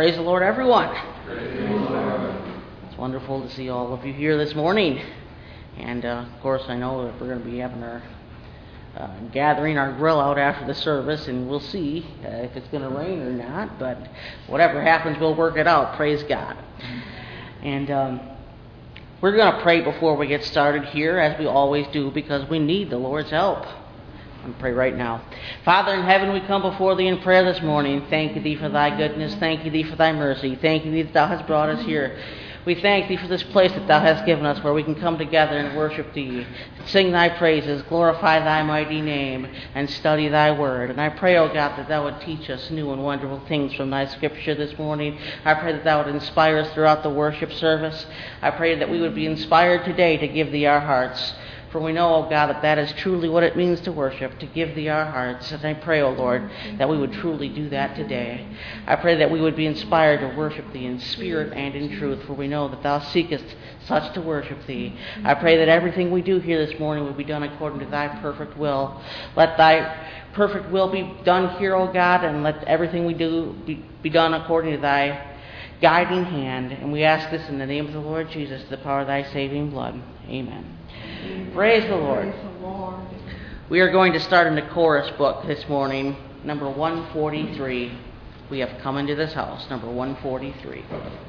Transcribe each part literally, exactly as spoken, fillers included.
Praise the Lord, everyone. Praise the Lord. It's wonderful to see all of you here this morning. And, uh, of course, I know that we're going to be having our uh, gathering, our grill out after the service, and we'll see uh, if it's going to rain or not. But whatever happens, we'll work it out. Praise God. And um, we're going to pray before we get started here, as we always do, because we need the Lord's help. I'm going to pray right now. Father in heaven, we come before thee in prayer this morning. Thank you thee for thy goodness. Thank you thee for thy mercy. Thank you thee that thou hast brought us here. We thank thee for this place that thou hast given us, where we can come together and worship thee, sing thy praises, glorify thy mighty name, and study thy word. And I pray, O God, that thou would teach us new and wonderful things from thy scripture this morning. I pray that thou would inspire us throughout the worship service. I pray that we would be inspired today to give thee our hearts. For we know, O God, that that is truly what it means to worship, to give thee our hearts. And I pray, O Lord, that we would truly do that today. I pray that we would be inspired to worship thee in spirit and in truth, for we know that thou seekest such to worship thee. I pray that everything we do here this morning will be done according to thy perfect will. Let thy perfect will be done here, O God, and let everything we do be, be done according to thy guiding hand. And we ask this in the name of the Lord Jesus, the power of thy saving blood. Amen. Praise the Lord. We are going to start in the chorus book this morning, number one forty-three. We have come into this house, number one forty-three.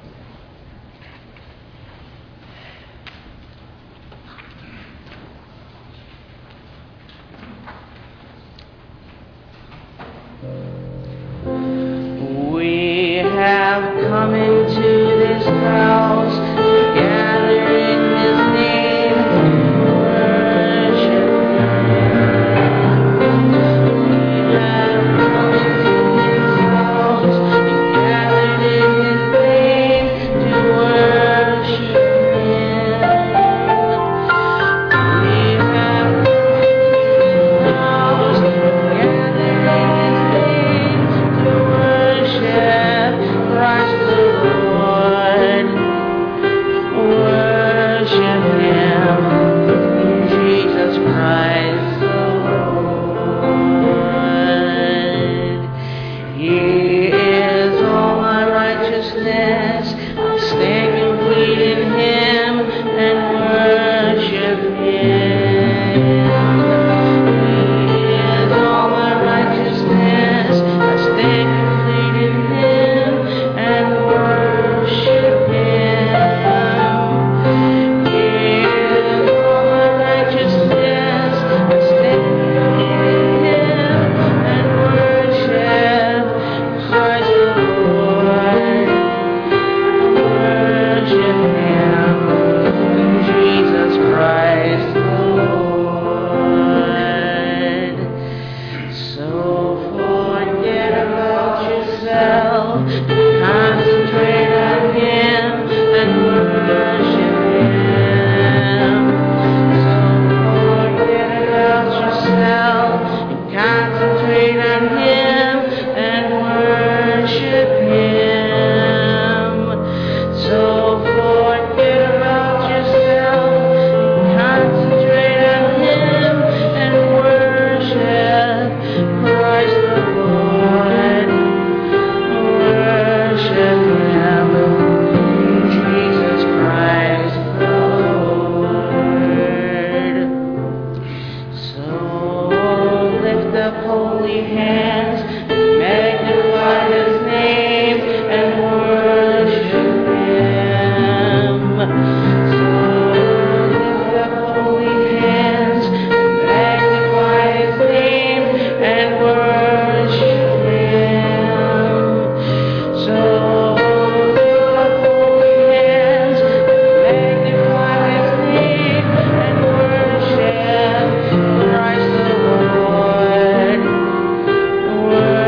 We have come into this house to gather in his name. Word.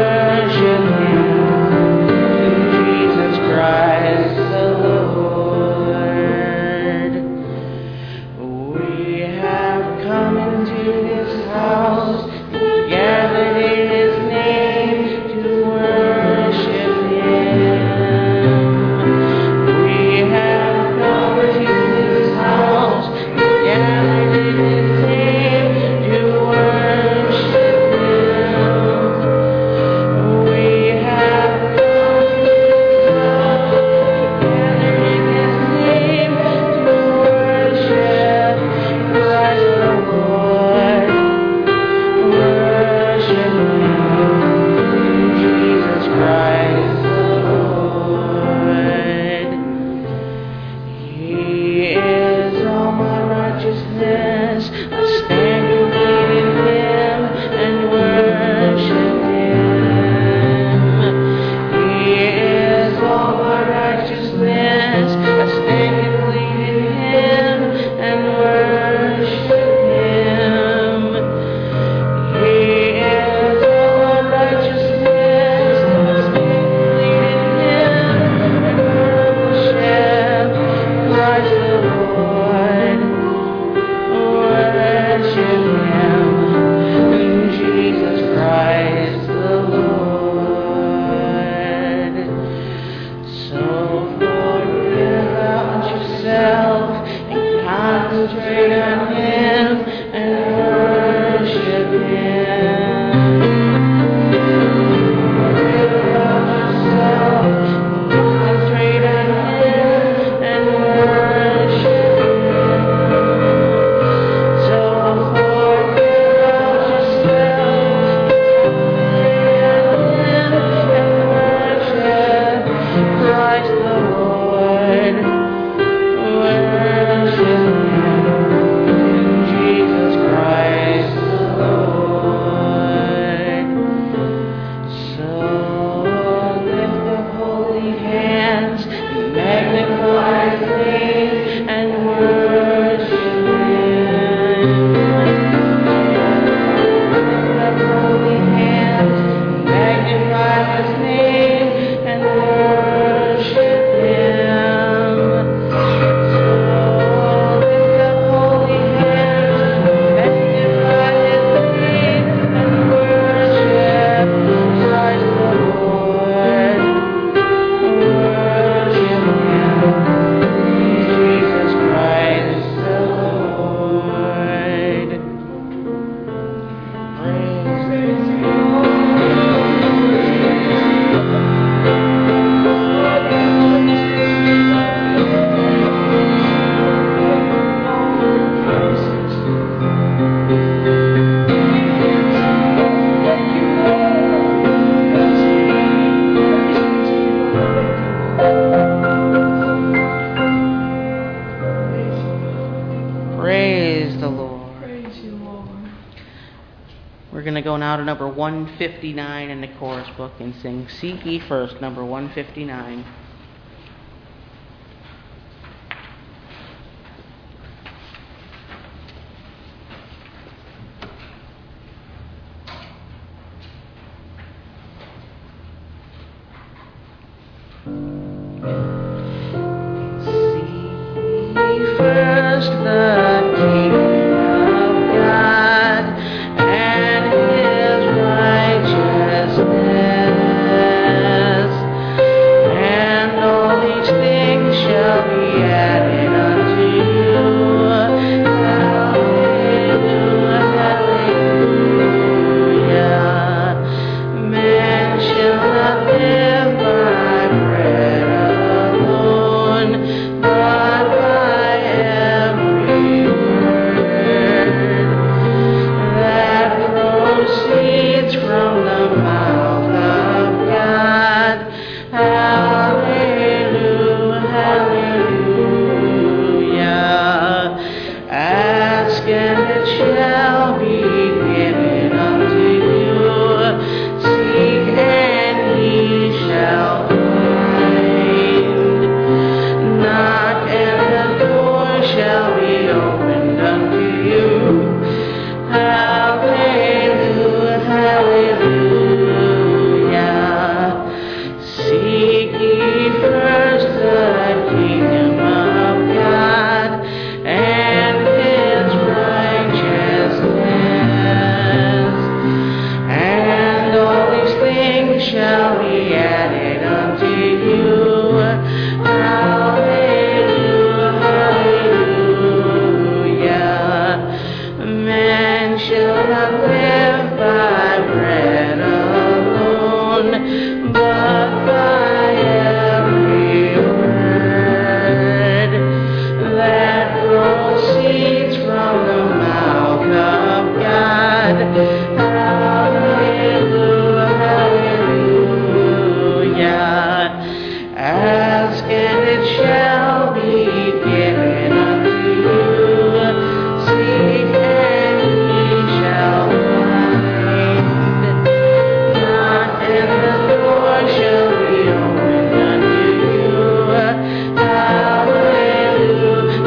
going to go now to number one fifty-nine in the chorus book and sing Seek Ye First, number one fifty-nine. First the kingdom of God and His righteousness, and all these things shall be added unto you. Hallelujah, hallelujah. Man shall not live by bread alone, but by every word that proceeds from the mouth of God. Hallelujah, hallelujah. Ask and it shall be given unto you. Seek and ye shall find. Knock and the door shall be opened unto you. Hallelujah, hallelujah. Seek ye first the kingdom of God and His righteousness, and all these things shall be added unto you. Hallelujah, hallelujah. Man shall not live by bread alone, but by every word that proceeds from the mouth of God. Hallelujah, hallelujah. Ask and it shall be given unto you. Seek and ye shall find. Knock and the door shall be opened unto you. Hallelujah,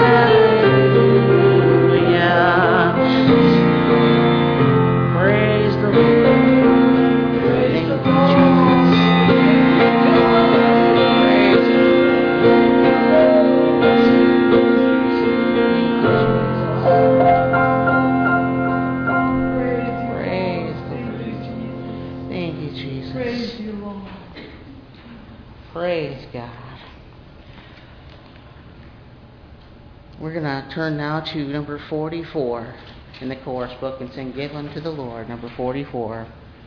hallelujah. Praise the Lord. Praise the Lord. Praise the Lord. Thank you, Jesus. Praise you, Lord. Praise God. We're going to turn now to number forty-four in the chorus book and sing Give Unto the Lord, number forty-four.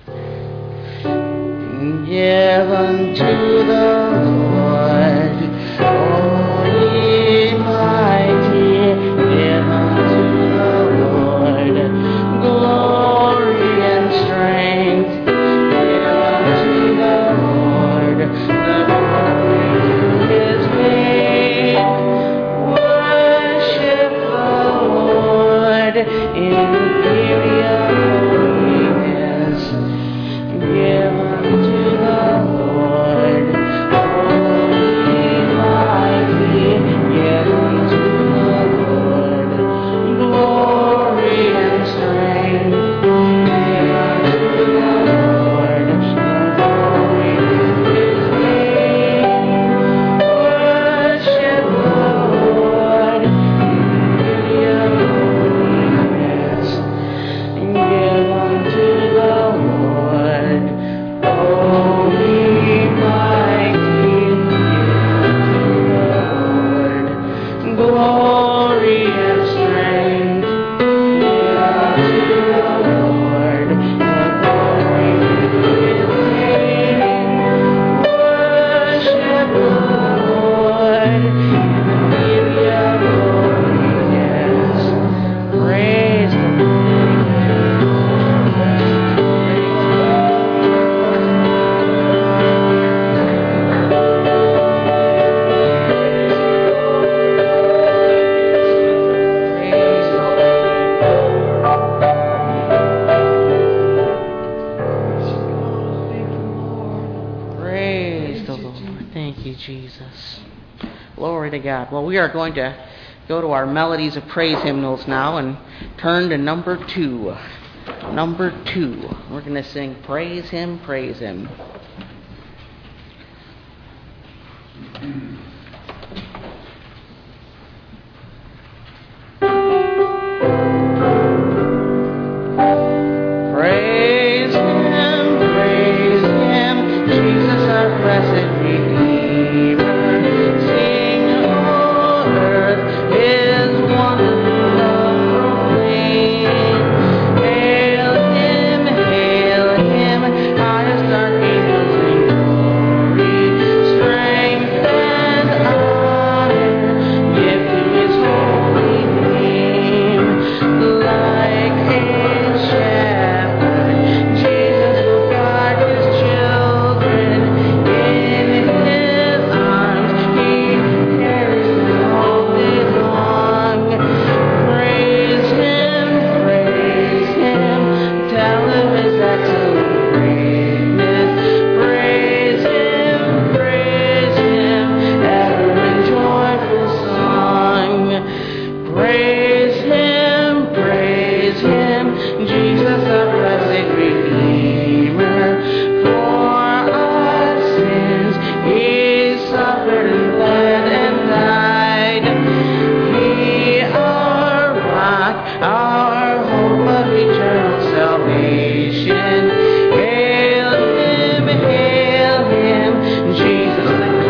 Give unto the Lord, O ye mighty, give unto the Lord glory and strength. Give unto the Lord the glory to His name. Worship the Lord in the beauty of holiness. Give unto the Lord, O ye mighty, give unto the Lord glory and strength. Give unto the Lord the glory to His name. Worship the Lord in the beauty of holiness. Glory to God. Well, we are going to go to our Melodies of Praise hymnals now and turn to number two. Number two. We're going to sing Praise Him, Praise Him. Praise Him, praise Him, Jesus our blessed Redeemer. Sing, O earth, His wonderful love proclaim. Hail Him, hail Him, highest archangels in glory. Strength and honor give to His holy name. Like a shepherd, Jesus will guard His children. In His arms He carries them all day long. Praise Him, praise Him, tell Him His excellent greatness. Praise Him, praise Him, ever in joyful song. Praise Him, praise Him, Jesus our blessed Redeemer. For our sins He suffered and bled and died. He our rock, our hope of eternal salvation. Hail Him, hail Him, Jesus the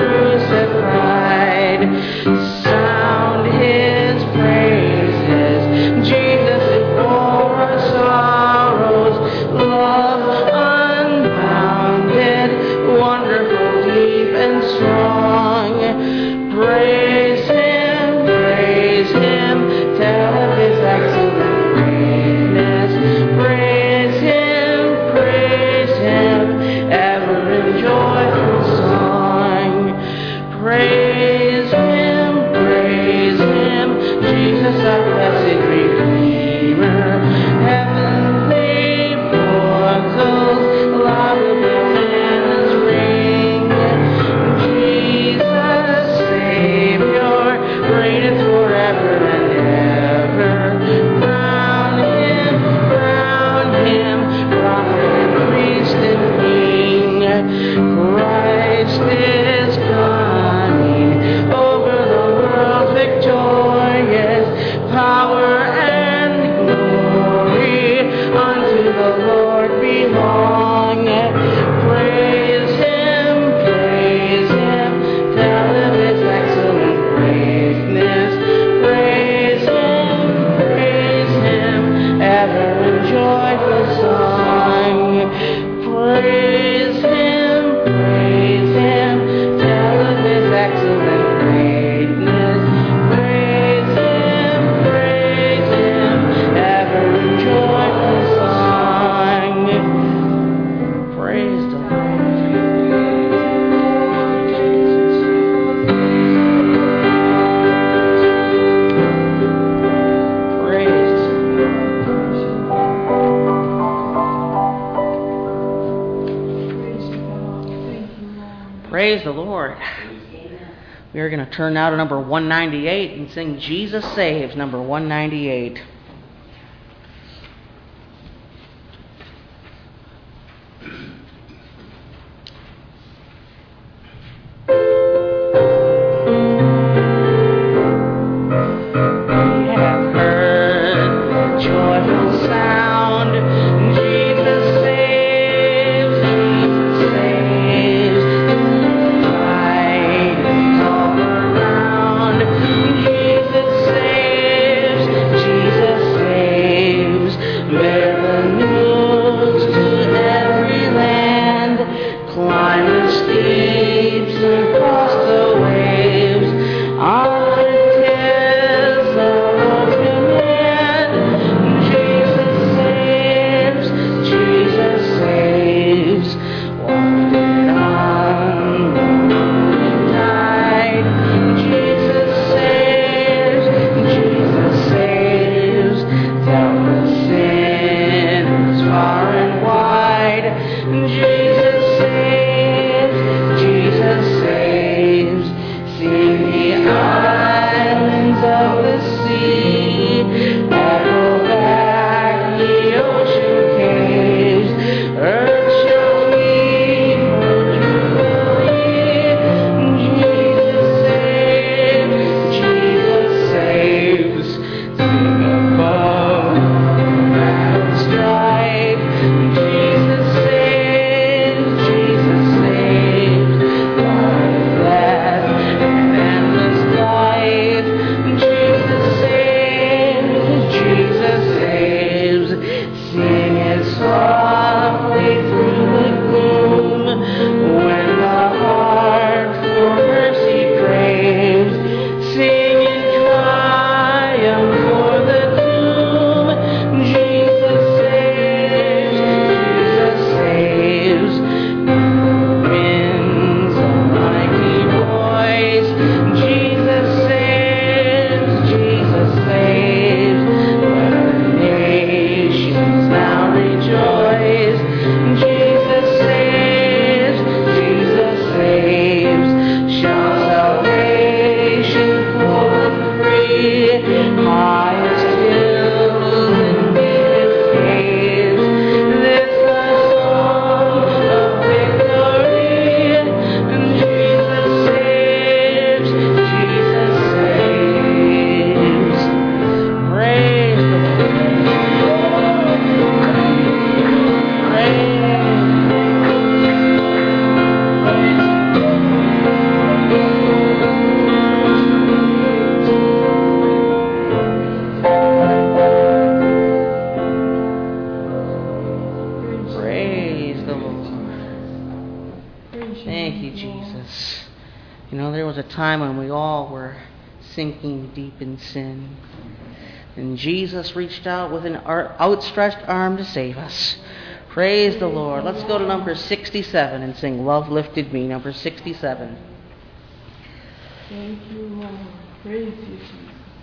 crucified. Sound His praises, Jesus who bore our sorrows. Love unbounded, wonderful, deep and strong. Praise Him, praise Him, tell of His excellent greatness. Praise Him, praise Him, ever in joyful song. Praise Him, praise Him, Jesus our blessed Redeemer. Heavenly portals, laudable banners ring. Jesus, Savior, reigneth forever and ever. Crown Him, crown Him, prophet and priest and king. Christ is coming, over the world victorious. Power and glory unto the Lord belong. Praise Him, praise Him, tell of His excellent greatness. Praise Him, praise Him, ever in joyful song. Praise Him, praise Him, tell of His excellent greatness. Praise Him, praise Him, ever in joyful song. Praise the Lord. Praise. Praise the Lord. We are going to turn now to number one ninety-eight and sing Jesus Saves, number one ninety-eight. We have heard the joyful sound. Jesus saves, Jesus saves. Light is all around. Jesus saves, Jesus saves. Bear the news to every land. Climb the steeps and cross the waves. On tis the road to man. Jesus saves, Jesus saves. Wandered on the lonely tide. Jesus saves, Jesus saves. Doubtless sin is far and wide. Jesus saves, Jesus saves. Sing the a time when we all were sinking deep in sin. And Jesus reached out with an outstretched arm to save us. Praise the Lord. Let's go to number sixty-seven and sing Love Lifted Me, number sixty-seven. Thank you, Lord. Praise you, Jesus.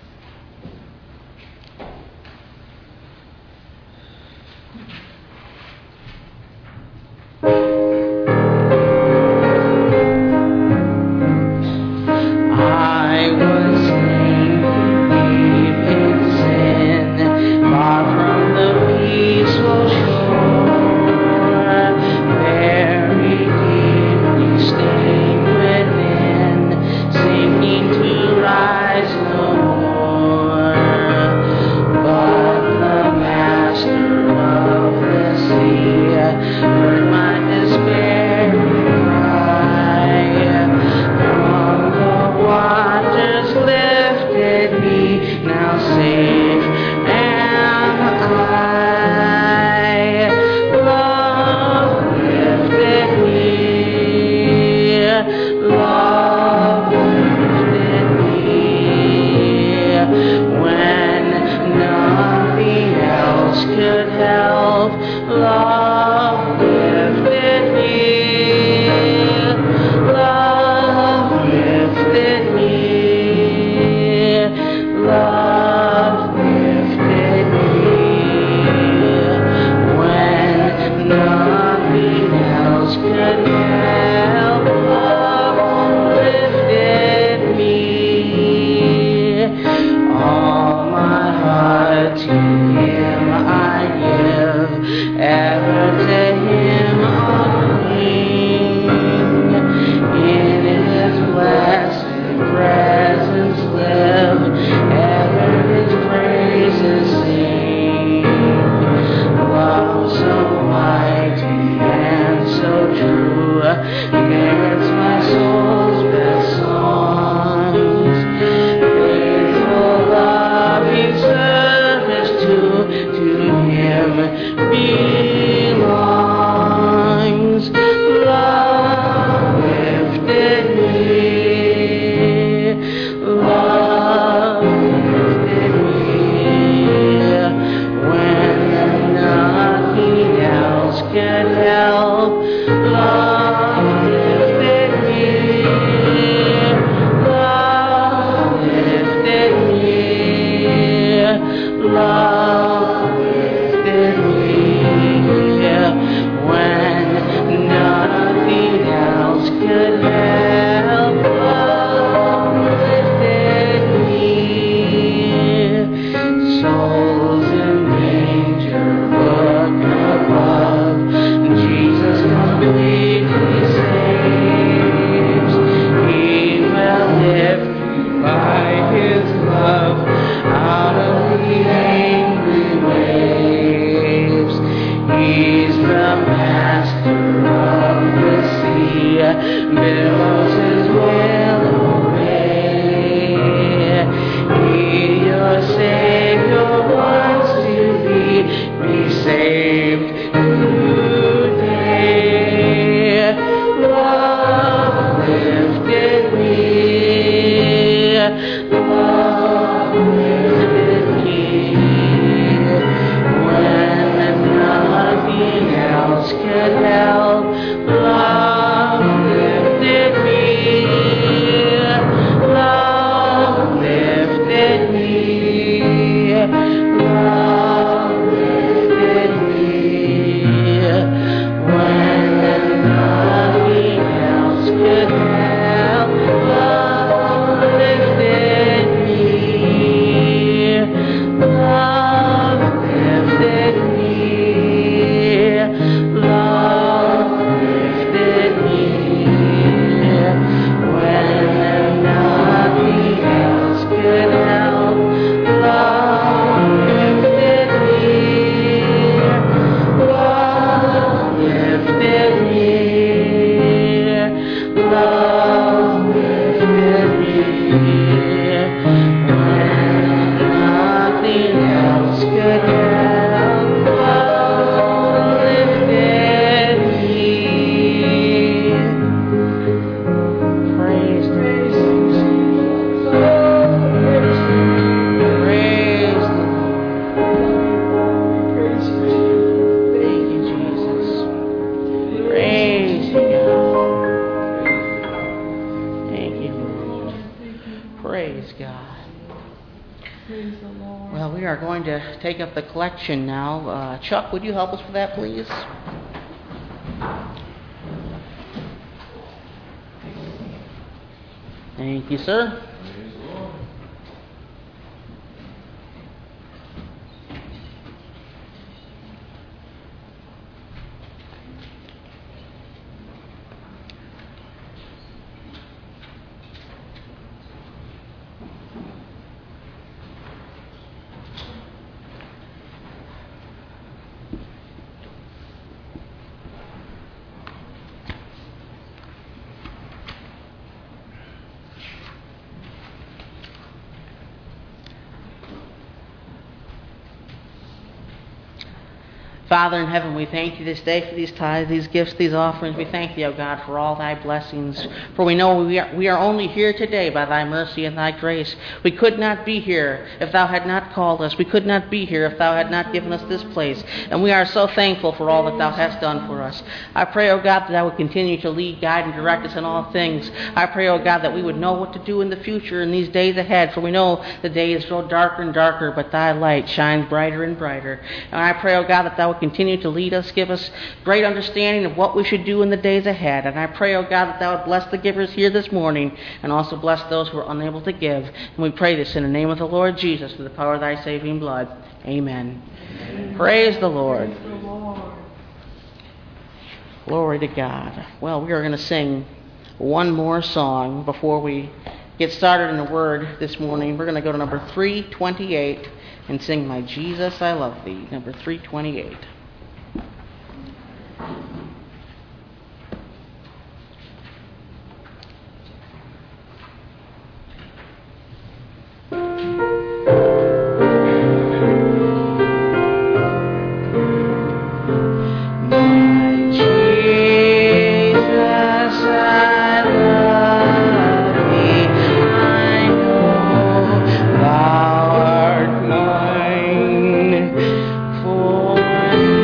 I was slain deep in sin, far from the peaceful shore, very deeply stained within, sinking to rise no more. But the Master of the sea heard my despairing cry. From the waters lifted me, now safe am I. Love lifted me, love lifted me, when nothing else could help. Love lifted me, love lifted me, love lifted me, when nothing else could help. Love lifted me. All my heart to Him I give, ever to Him I'll cling. In His blessed presence live, ever His praises sing. Love so mighty and so true merits my soul's best songs. Faithful, loving service to to Him belongs. Love lifted me, love lifted me, when nothing else could help. Love lifted me, love lifted me, love lifted me, when nothing else could help. Love lifted me. Souls in danger, look above. Jesus completely saves. He will lift you by His love out of the angry waves. He's the Master of the sea, billows His will obey. He, your Savior, wants to be, be saved today. Love lifted me, love lifted me, when nothing else could help. Love lifted me, love lifted me, love lifted me, when nothing else could help. Love lifted me, love lifted me, love lifted me. to take up the collection now. Uh, Chuck, would you help us with that, please? Thank you, sir. Praise the Lord. Father in heaven, we thank you this day for these tithes, these gifts, these offerings. We thank you, O God, for all thy blessings. For we know we are, we are only here today by thy mercy and thy grace. We could not be here if thou had not called us. We could not be here if thou had not given us this place. And we are so thankful for all that thou hast done for us. I pray, O God, that thou would continue to lead, guide, and direct us in all things. I pray, O God, that we would know what to do in the future in these days ahead. For we know the days grow darker and darker, but thy light shines brighter and brighter. And I pray, O God, that thou would continue to lead us, give us great understanding of what we should do in the days ahead. And I pray, O God, that thou would bless the givers here this morning and also bless those who are unable to give. And we pray this in the name of the Lord Jesus, through the power of thy saving blood. Amen. Amen. Praise the Lord. Praise the Lord. Glory to God. Well, we are going to sing one more song before we get started in the Word this morning. We're going to go to number three twenty-eight and sing My Jesus, I Love Thee, number three twenty-eight. For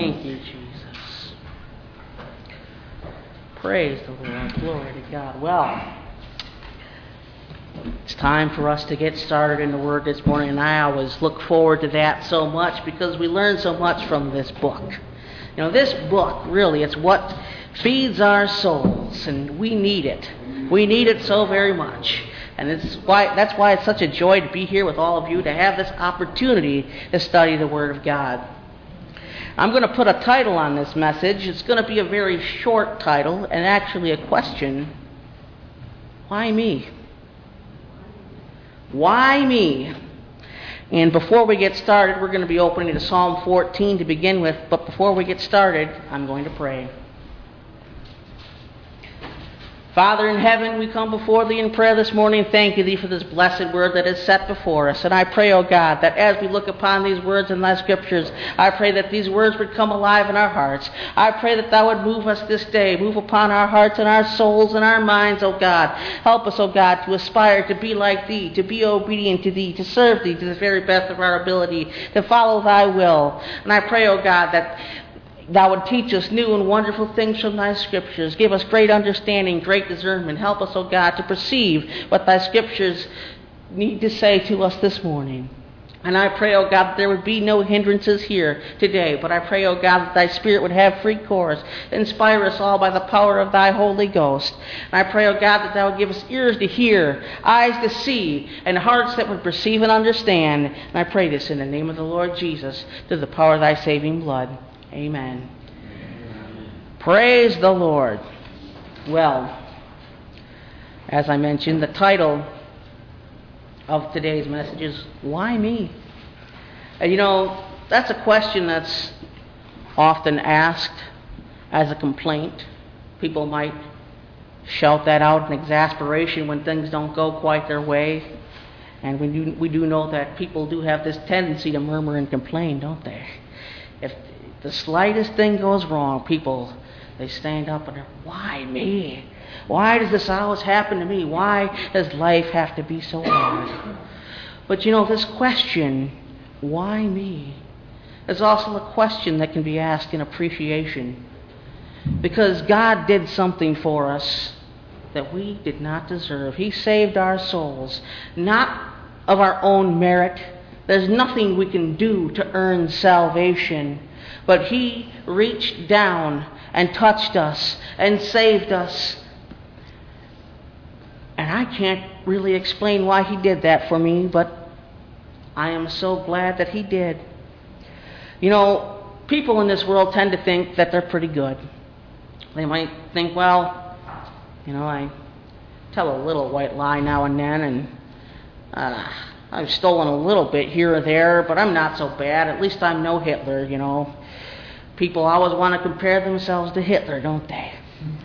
Thank you, Jesus. Praise the Lord. Glory to God. Well, it's time for us to get started in the Word this morning, and I always look forward to that so much because we learn so much from this book. You know, this book, really, it's what feeds our souls, and we need it. We need it so very much. And it's why that's why it's such a joy to be here with all of you, to have this opportunity to study the Word of God. I'm going to put a title on this message. It's going to be a very short title, and actually a question. Why me? Why me? And before we get started, we're going to be opening to Psalm fourteen to begin with. But before we get started, I'm going to pray. Father in heaven, we come before Thee in prayer this morning, thanking Thee for this blessed word that is set before us. And I pray, O God, that as we look upon these words in Thy Scriptures, I pray that these words would come alive in our hearts. I pray that Thou would move us this day, move upon our hearts and our souls and our minds, O God. Help us, O God, to aspire to be like Thee, to be obedient to Thee, to serve Thee to the very best of our ability, to follow Thy will. And I pray, O God, that Thou would teach us new and wonderful things from Thy Scriptures. Give us great understanding, great discernment. Help us, O God, to perceive what Thy Scriptures need to say to us this morning. And I pray, O God, that there would be no hindrances here today. But I pray, O God, that Thy Spirit would have free course. Inspire us all by the power of Thy Holy Ghost. And I pray, O God, that Thou would give us ears to hear, eyes to see, and hearts that would perceive and understand. And I pray this in the name of the Lord Jesus, through the power of Thy saving blood. Amen. Amen. Praise the Lord. Well, as I mentioned, the title of today's message is, Why Me? And you know, that's a question that's often asked as a complaint. People might shout that out in exasperation when things don't go quite their way. And we do, we do know that people do have this tendency to murmur and complain, don't they? If the slightest thing goes wrong, people, they stand up and they're, why me? Why does this always happen to me? Why does life have to be so hard? But you know, this question, why me, is also a question that can be asked in appreciation. Because God did something for us that we did not deserve. He saved our souls, not of our own merit. There's nothing we can do to earn salvation. But He reached down and touched us and saved us. And I can't really explain why He did that for me, but I am so glad that He did. You know, people in this world tend to think that they're pretty good. They might think, well, you know, I tell a little white lie now and then, and uh, I've stolen a little bit here or there, but I'm not so bad. At least I'm no Hitler, you know. People always want to compare themselves to Hitler, don't they?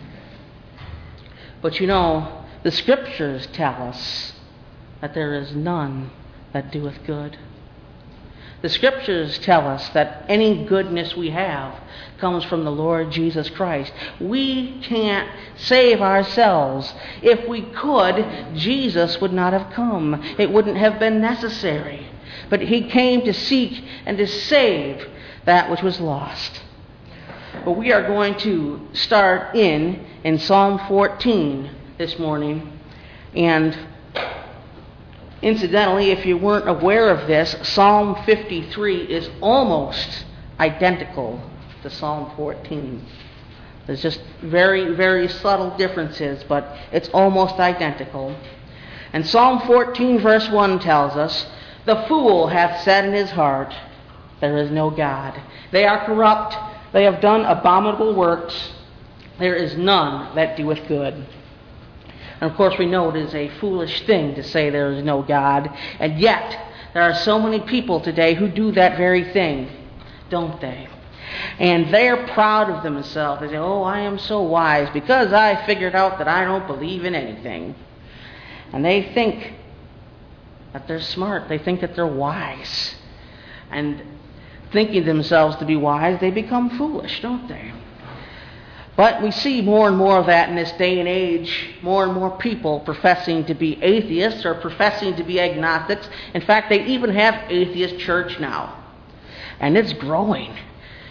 But you know, the Scriptures tell us that there is none that doeth good. The Scriptures tell us that any goodness we have comes from the Lord Jesus Christ. We can't save ourselves. If we could, Jesus would not have come. It wouldn't have been necessary. But He came to seek and to save that which was lost. But we are going to start in in Psalm fourteen this morning. And incidentally, if you weren't aware of this, Psalm fifty-three is almost identical to Psalm fourteen. There's just very, very subtle differences, but it's almost identical. And Psalm fourteen verse one tells us, The fool hath said in his heart, There is no God. They are corrupt. They have done abominable works. There is none that doeth good. And of course we know it is a foolish thing to say there is no God. And yet, there are so many people today who do that very thing, don't they? And they're proud of themselves. They say, oh, I am so wise because I figured out that I don't believe in anything. And they think that they're smart. They think that they're wise. And thinking themselves to be wise, they become foolish, don't they? But we see more and more of that in this day and age. More and more people professing to be atheists or professing to be agnostics. In fact, they even have atheist church now. And it's growing.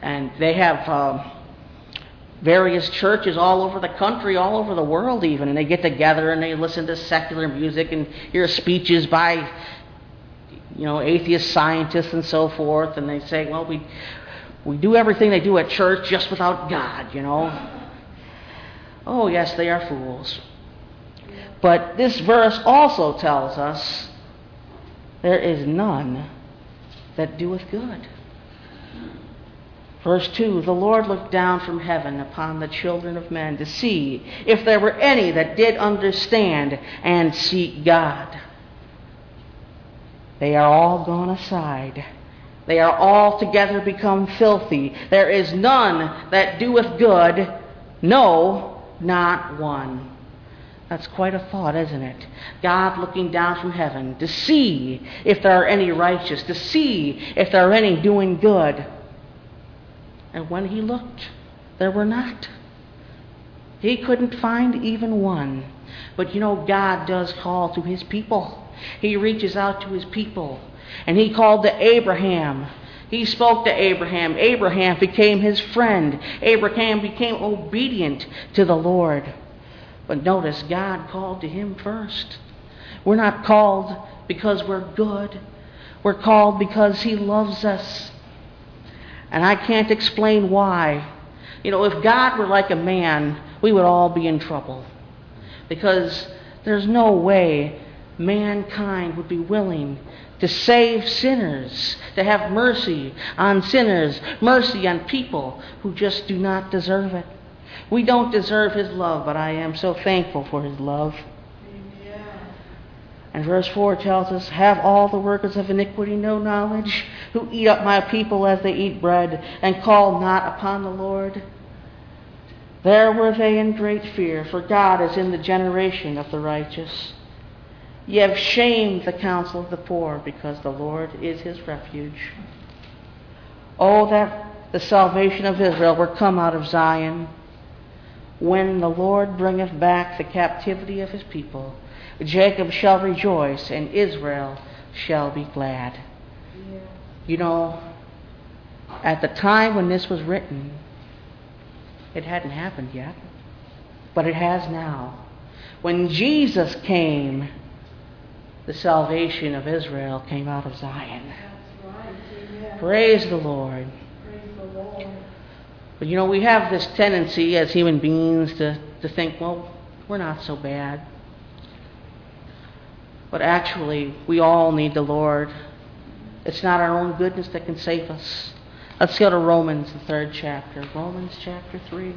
And they have um, various churches all over the country, all over the world even, and they get together and they listen to secular music and hear speeches by, you know, atheist scientists and so forth, and they say, well, we we do everything they do at church just without God, you know. Oh, yes, they are fools. But this verse also tells us there is none that doeth good. Verse two, the Lord looked down from heaven upon the children of men to see if there were any that did understand and seek God. They are all gone aside. They are altogether become filthy. There is none that doeth good, no, not one. That's quite a thought, isn't it? God looking down from heaven to see if there are any righteous, to see if there are any doing good. And when he looked, there were not. He couldn't find even one. But you know, God does call to his people. He reaches out to his people. And he called to Abraham. He spoke to Abraham. Abraham became his friend. Abraham became obedient to the Lord. But notice, God called to him first. We're not called because we're good. We're called because he loves us. And I can't explain why. You know, if God were like a man, we would all be in trouble. Because there's no way mankind would be willing to save sinners, to have mercy on sinners, mercy on people who just do not deserve it. We don't deserve his love, but I am so thankful for his love. And verse four tells us, have all the workers of iniquity no knowledge, who eat up my people as they eat bread, and call not upon the Lord? There were they in great fear, for God is in the generation of the righteous. Ye have shamed the counsel of the poor, because the Lord is his refuge. Oh, that the salvation of Israel were come out of Zion, when the Lord bringeth back the captivity of his people. Jacob shall rejoice, and Israel shall be glad. Yeah. You know, at the time when this was written, it hadn't happened yet, but it has now. When Jesus came, the salvation of Israel came out of Zion. That's right. Amen. Praise the Lord. Praise the Lord. But you know, we have this tendency as human beings to, to think, well, we're not so bad. But actually, we all need the Lord. It's not our own goodness that can save us. Let's go to Romans, the third chapter. Romans chapter three.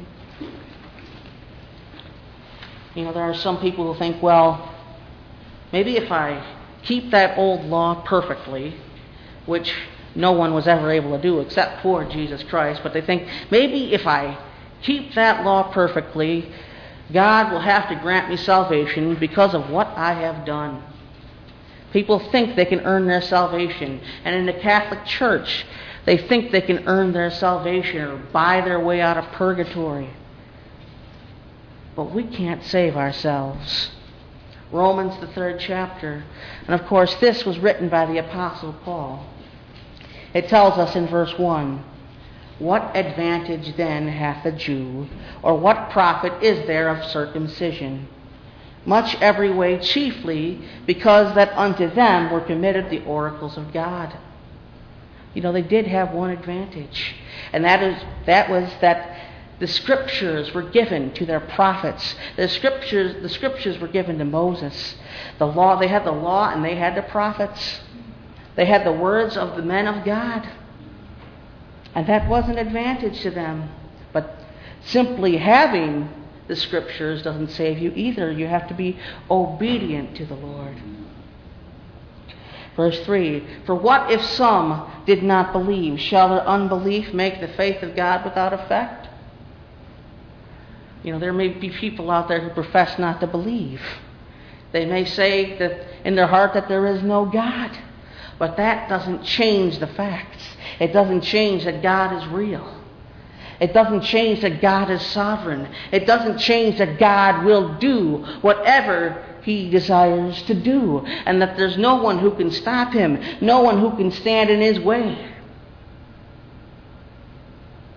You know, there are some people who think, well, maybe if I keep that old law perfectly, which no one was ever able to do except for Jesus Christ, but they think, maybe if I keep that law perfectly, God will have to grant me salvation because of what I have done. People think they can earn their salvation. And in the Catholic Church, they think they can earn their salvation or buy their way out of purgatory. But we can't save ourselves. Romans, the third chapter. And of course, this was written by the Apostle Paul. It tells us in verse one, what advantage then hath a Jew, or what profit is there of circumcision? Much every way, chiefly because that unto them were committed the oracles of God. You know, they did have one advantage, and that is that was that the scriptures were given to their prophets. The scriptures, the scriptures were given to Moses. The law, they had the law, and they had the prophets. They had the words of the men of God, and that was an advantage to them. But simply having the scriptures doesn't save you either. You have to be obedient to the Lord. Verse three, for what if some did not believe? Shall their unbelief make the faith of God without effect? You know, there may be people out there who profess not to believe. They may say that in their heart that there is no God. But that doesn't change the facts. It doesn't change that God is real. It doesn't change that God is sovereign. It doesn't change that God will do whatever he desires to do, and that there's no one who can stop him, no one who can stand in his way.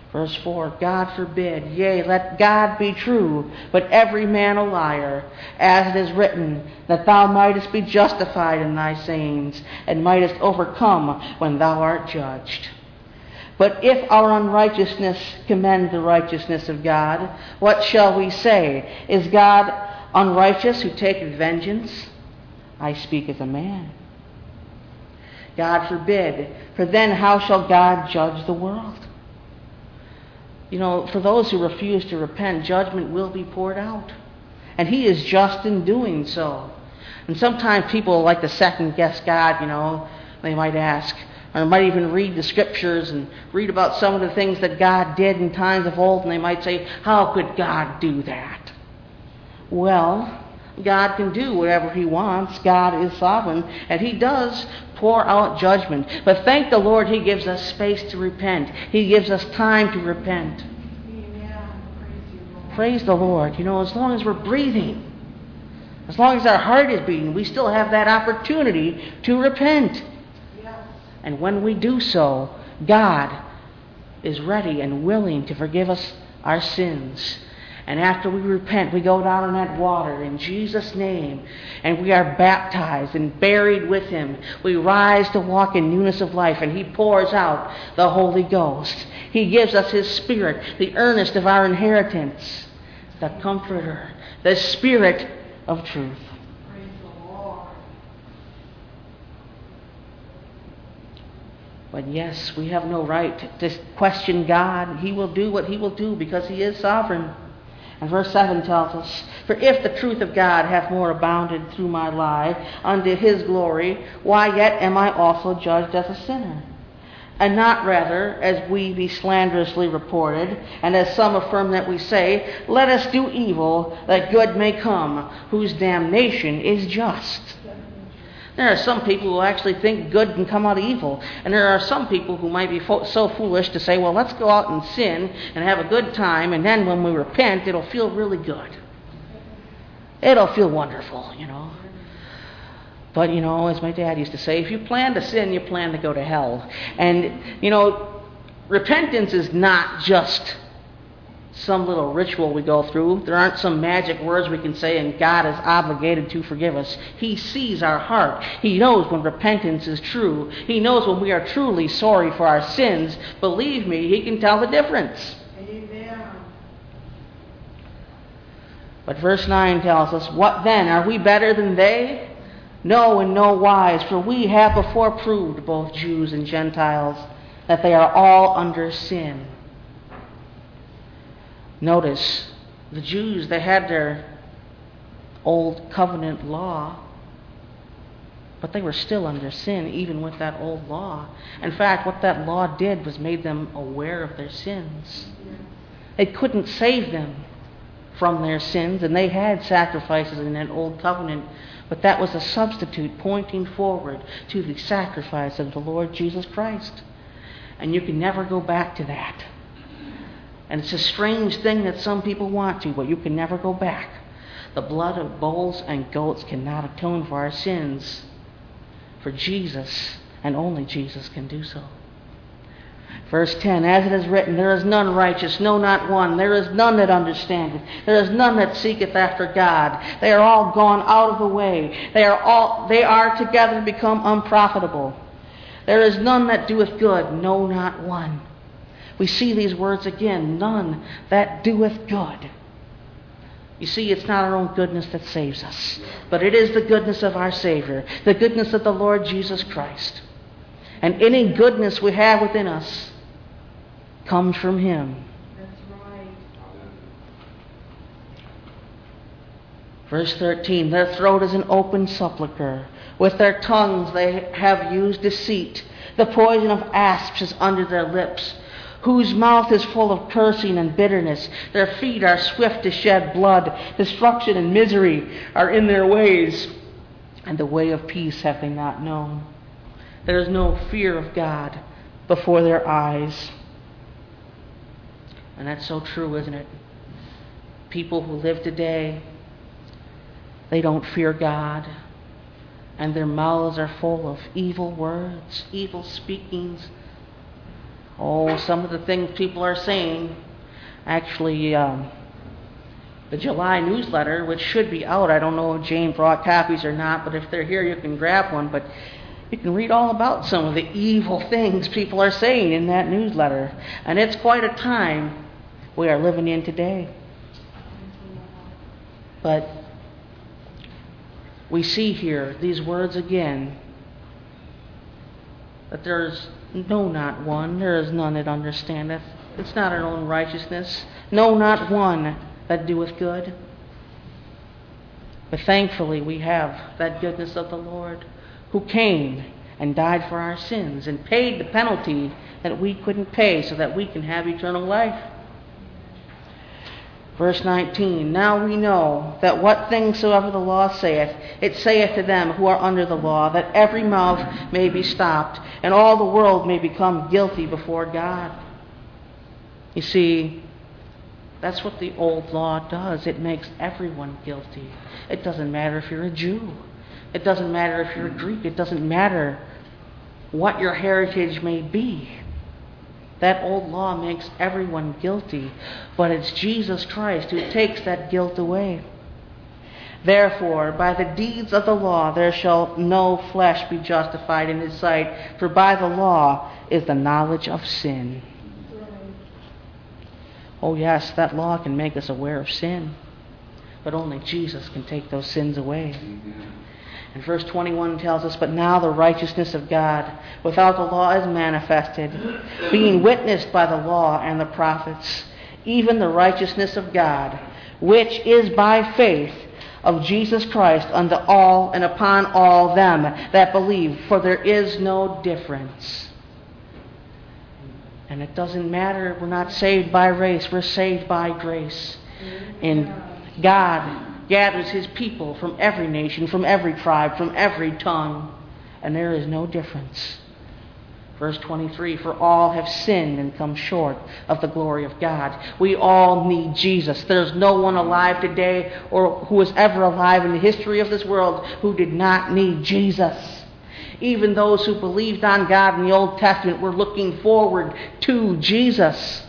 Verse four, God forbid, yea, let God be true, but every man a liar, as it is written, that thou mightest be justified in thy sayings, and mightest overcome when thou art judged. But if our unrighteousness commend the righteousness of God, what shall we say? Is God unrighteous who taketh vengeance? I speak as a man. God forbid, for then how shall God judge the world? You know, for those who refuse to repent, judgment will be poured out. And he is just in doing so. And sometimes people like to second guess God, you know. They might ask, or might even read the scriptures and read about some of the things that God did in times of old, and they might say, how could God do that? Well, God can do whatever he wants. God is sovereign, and he does pour out judgment. But thank the Lord, he gives us space to repent. He gives us time to repent. Amen. Praise you, Lord. Praise the Lord. You know, as long as we're breathing, as long as our heart is beating, we still have that opportunity to repent. Yes. And when we do so, God is ready and willing to forgive us our sins. And after we repent, we go down in that water in Jesus' name, and we are baptized and buried with him. We rise to walk in newness of life, and he pours out the Holy Ghost. He gives us his Spirit, the earnest of our inheritance, the Comforter, the Spirit of truth. Praise the Lord. But yes, we have no right to question God. He will do what he will do because he is sovereign. And verse seven tells us, for if the truth of God hath more abounded through my lie unto his glory, why yet am I also judged as a sinner? And not rather, as we be slanderously reported, and as some affirm that we say, let us do evil, that good may come, whose damnation is just. There are some people who actually think good can come out of evil. And there are some people who might be fo- so foolish to say, well, let's go out and sin and have a good time, and then when we repent, it'll feel really good. It'll feel wonderful, you know. But, you know, as my dad used to say, if you plan to sin, you plan to go to hell. And, you know, repentance is not just some little ritual we go through. There aren't some magic words we can say and God is obligated to forgive us. He sees our heart. He knows when repentance is true. He knows when we are truly sorry for our sins. Believe me, he can tell the difference. Amen. But verse nine tells us, what then? Are we better than they? No, in no wise, for we have before proved, both Jews and Gentiles, that they are all under sin. Notice, the Jews, they had their old covenant law, but they were still under sin, even with that old law. In fact, what that law did was made them aware of their sins. It couldn't save them from their sins, and they had sacrifices in that old covenant, but that was a substitute pointing forward to the sacrifice of the Lord Jesus Christ. And you can never go back to that. And it's a strange thing that some people want to, but you can never go back. The blood of bulls and goats cannot atone for our sins. For Jesus, and only Jesus, can do so. Verse ten, as it is written, there is none righteous, no, not one. There is none that understandeth. There is none that seeketh after God. They are all gone out of the way. They are all they are together become unprofitable. There is none that doeth good, no, not one. We see these words again, none that doeth good. You see, it's not our own goodness that saves us, but it is the goodness of our Savior, the goodness of the Lord Jesus Christ. And any goodness we have within us comes from him. That's right. Verse thirteen, their throat is an open sepulchre. With their tongues they have used deceit. The poison of asps is under their lips, whose mouth is full of cursing and bitterness. Their feet are swift to shed blood. Destruction and misery are in their ways, and the way of peace have they not known. There is no fear of God before their eyes. And that's so true, isn't it? People who live today, they don't fear God, and their mouths are full of evil words, evil speakings. Oh, some of the things people are saying, actually, um, the July newsletter, which should be out, I don't know if Jane brought copies or not, but if they're here, you can grab one. But you can read all about some of the evil things people are saying in that newsletter. And it's quite a time we are living in today. But we see here these words again, that there is no, not one, there is none that understandeth. It's not our own righteousness. No, not one that doeth good. But thankfully we have that goodness of the Lord, who came and died for our sins and paid the penalty that we couldn't pay so that we can have eternal life. Verse nineteen, now we know that what things soever the law saith, it saith to them who are under the law, that every mouth may be stopped, and all the world may become guilty before God. You see, that's what the old law does. It makes everyone guilty. It doesn't matter if you're a Jew. It doesn't matter if you're a Greek. It doesn't matter what your heritage may be. That old law makes everyone guilty, but it's Jesus Christ who takes that guilt away. Therefore, by the deeds of the law there shall no flesh be justified in his sight, for by the law is the knowledge of sin. Oh yes, that law can make us aware of sin, but only Jesus can take those sins away. And verse twenty-one tells us, but now the righteousness of God without the law is manifested, being witnessed by the law and the prophets, even the righteousness of God, which is by faith of Jesus Christ unto all and upon all them that believe, for there is no difference. And it doesn't matter, we're not saved by race, we're saved by grace. And God gathers his people from every nation, from every tribe, from every tongue, and there is no difference. Verse twenty-three, for all have sinned and come short of the glory of God. We all need Jesus. There's no one alive today or who was ever alive in the history of this world who did not need Jesus. Even those who believed on God in the Old Testament were looking forward to Jesus.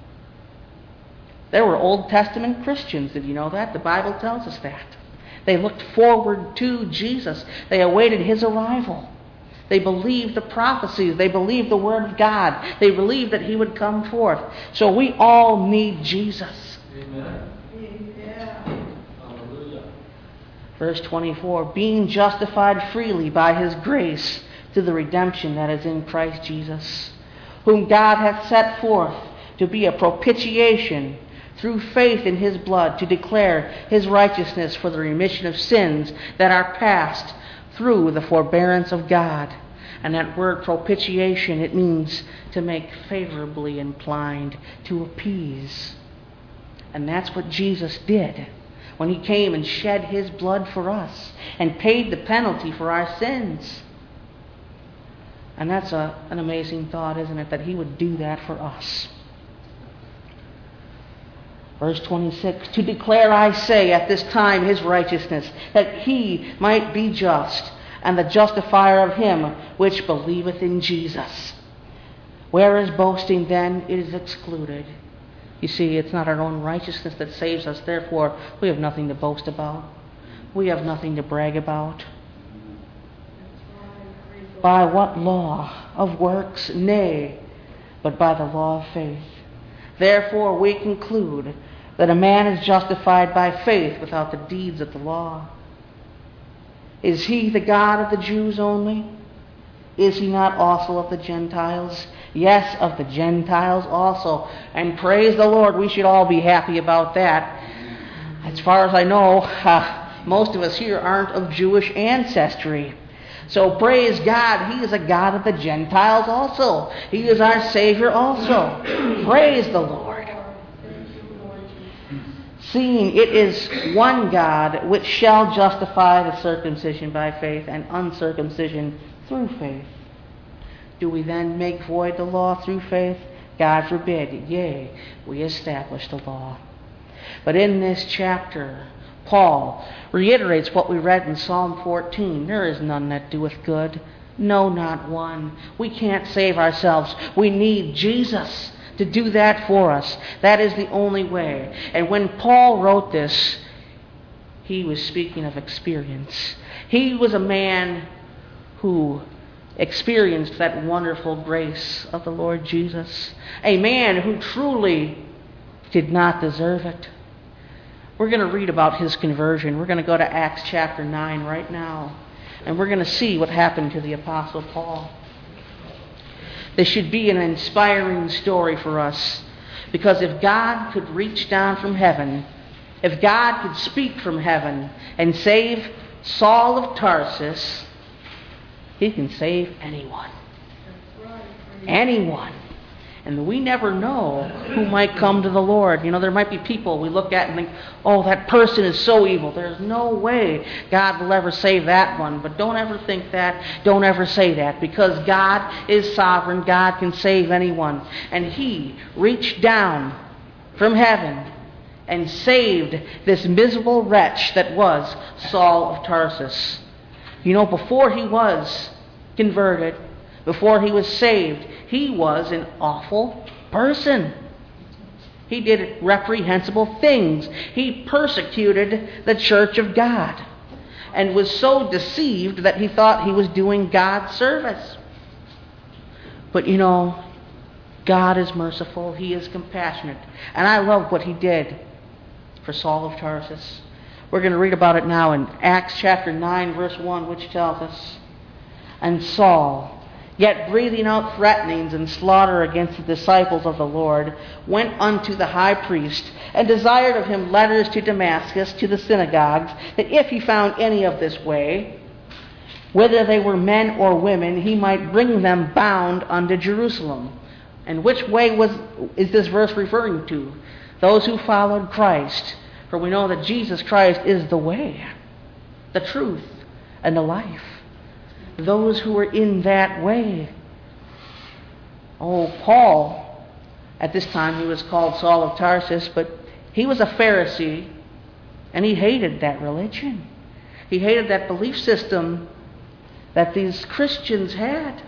There were Old Testament Christians. Did you know that? The Bible tells us that. They looked forward to Jesus. They awaited his arrival. They believed the prophecies. They believed the Word of God. They believed that he would come forth. So we all need Jesus. Amen. Amen. Hallelujah. Verse twenty-four, being justified freely by his grace through the redemption that is in Christ Jesus, whom God hath set forth to be a propitiation through faith in his blood, to declare his righteousness for the remission of sins that are past through the forbearance of God. And that word propitiation, it means to make favorably inclined, to appease. And that's what Jesus did when he came and shed his blood for us and paid the penalty for our sins. And that's a, an amazing thought, isn't it, that he would do that for us. Verse twenty-six, to declare, I say, at this time his righteousness, that he might be just, and the justifier of him which believeth in Jesus. Where is boasting then? It is excluded. You see, it's not our own righteousness that saves us, therefore we have nothing to boast about. We have nothing to brag about. By what law? Of works? Nay, but by the law of faith. Therefore we conclude that a man is justified by faith without the deeds of the law. Is he the God of the Jews only? Is he not also of the Gentiles? Yes, of the Gentiles also. And praise the Lord, we should all be happy about that. As far as I know, uh, most of us here aren't of Jewish ancestry. So praise God, he is a God of the Gentiles also. He is our Savior also. Praise the Lord. Seeing it is one God which shall justify the circumcision by faith and uncircumcision through faith. Do we then make void the law through faith? God forbid. Yea, we establish the law. But in this chapter, Paul reiterates what we read in Psalm fourteen. There is none that doeth good. No, not one. We can't save ourselves. We need Jesus to do that for us. That is the only way. And when Paul wrote this, he was speaking of experience. He was a man who experienced that wonderful grace of the Lord Jesus. A man who truly did not deserve it. We're going to read about his conversion. We're going to go to Acts chapter nine right now. And we're going to see what happened to the Apostle Paul. This should be an inspiring story for us. Because if God could reach down from heaven, if God could speak from heaven and save Saul of Tarsus, He can save anyone. Anyone. And we never know who might come to the Lord. You know, there might be people we look at and think, oh, that person is so evil. There's no way God will ever save that one. But don't ever think that. Don't ever say that. Because God is sovereign. God can save anyone. And He reached down from heaven and saved this miserable wretch that was Saul of Tarsus. You know, before he was converted, before he was saved, he was an awful person. He did reprehensible things. He persecuted the church of God and was so deceived that he thought he was doing God's service. But you know, God is merciful. He is compassionate. And I love what He did for Saul of Tarsus. We're going to read about it now in Acts chapter nine, verse one, which tells us, "And Saul, yet breathing out threatenings and slaughter against the disciples of the Lord, went unto the high priest, and desired of him letters to Damascus, to the synagogues, that if he found any of this way, whether they were men or women, he might bring them bound unto Jerusalem." And which way was is this verse referring to? Those who followed Christ. For we know that Jesus Christ is the way, the truth, and the life. Those who were in that way. Oh, Paul, at this time he was called Saul of Tarsus, but he was a Pharisee, and he hated that religion. He hated that belief system that these Christians had,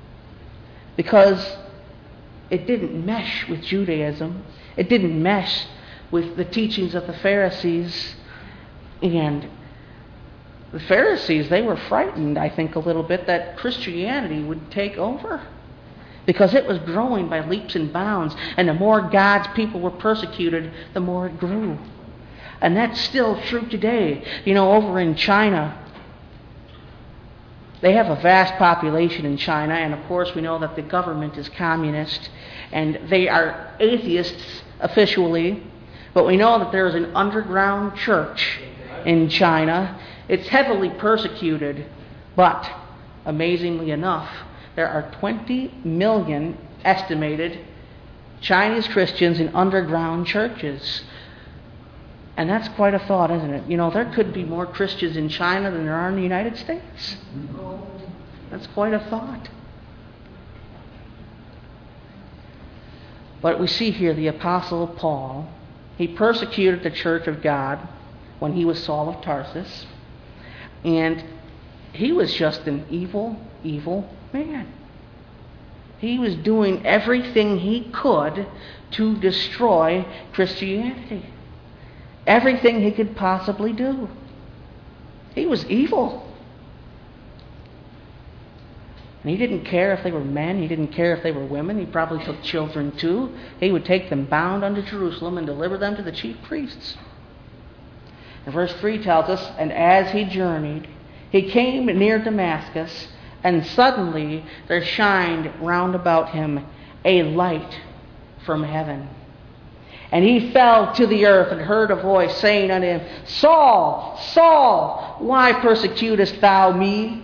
because it didn't mesh with Judaism. It didn't mesh with the teachings of the Pharisees. And the Pharisees, they were frightened, I think, a little bit that Christianity would take over, because it was growing by leaps and bounds. And the more God's people were persecuted, the more it grew. And that's still true today. You know, over in China, they have a vast population in China, and of course we know that the government is communist, and they are atheists officially, but we know that there is an underground church in China. It's heavily persecuted, but amazingly enough, there are twenty million estimated Chinese Christians in underground churches. And that's quite a thought, isn't it? You know, there could be more Christians in China than there are in the United States. That's quite a thought. But we see here the Apostle Paul. He persecuted the church of God when he was Saul of Tarsus. And he was just an evil, evil man. He was doing everything he could to destroy Christianity. Everything he could possibly do. He was evil. And he didn't care if they were men. He didn't care if they were women. He probably took children too. He would take them bound unto Jerusalem and deliver them to the chief priests. And verse three tells us, "And as he journeyed, he came near Damascus, and suddenly there shined round about him a light from heaven. And he fell to the earth and heard a voice saying unto him, Saul, Saul, why persecutest thou me?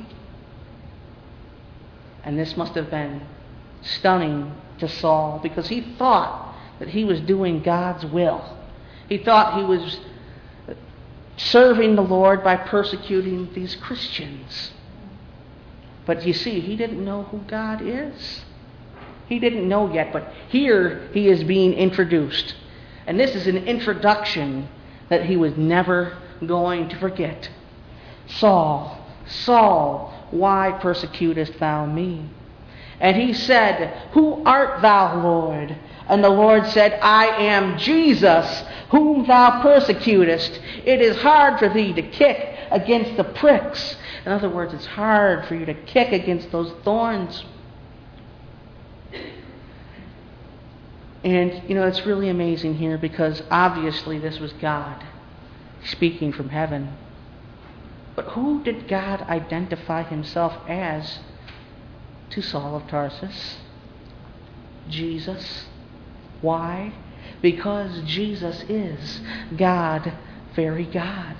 And this must have been stunning to Saul, because he thought that he was doing God's will. He thought he was serving the Lord by persecuting these Christians. But you see, he didn't know who God is. He didn't know yet, but here he is being introduced. And this is an introduction that he was never going to forget. Saul, Saul, why persecutest thou me? And he said, Who art thou, Lord? And the Lord said, I am Jesus, whom thou persecutest. It is hard for thee to kick against the pricks. In other words, it's hard for you to kick against those thorns. And, you know, it's really amazing here because obviously this was God speaking from heaven. But who did God identify himself as to Saul of Tarsus? Jesus. Why? Because Jesus is God, very God.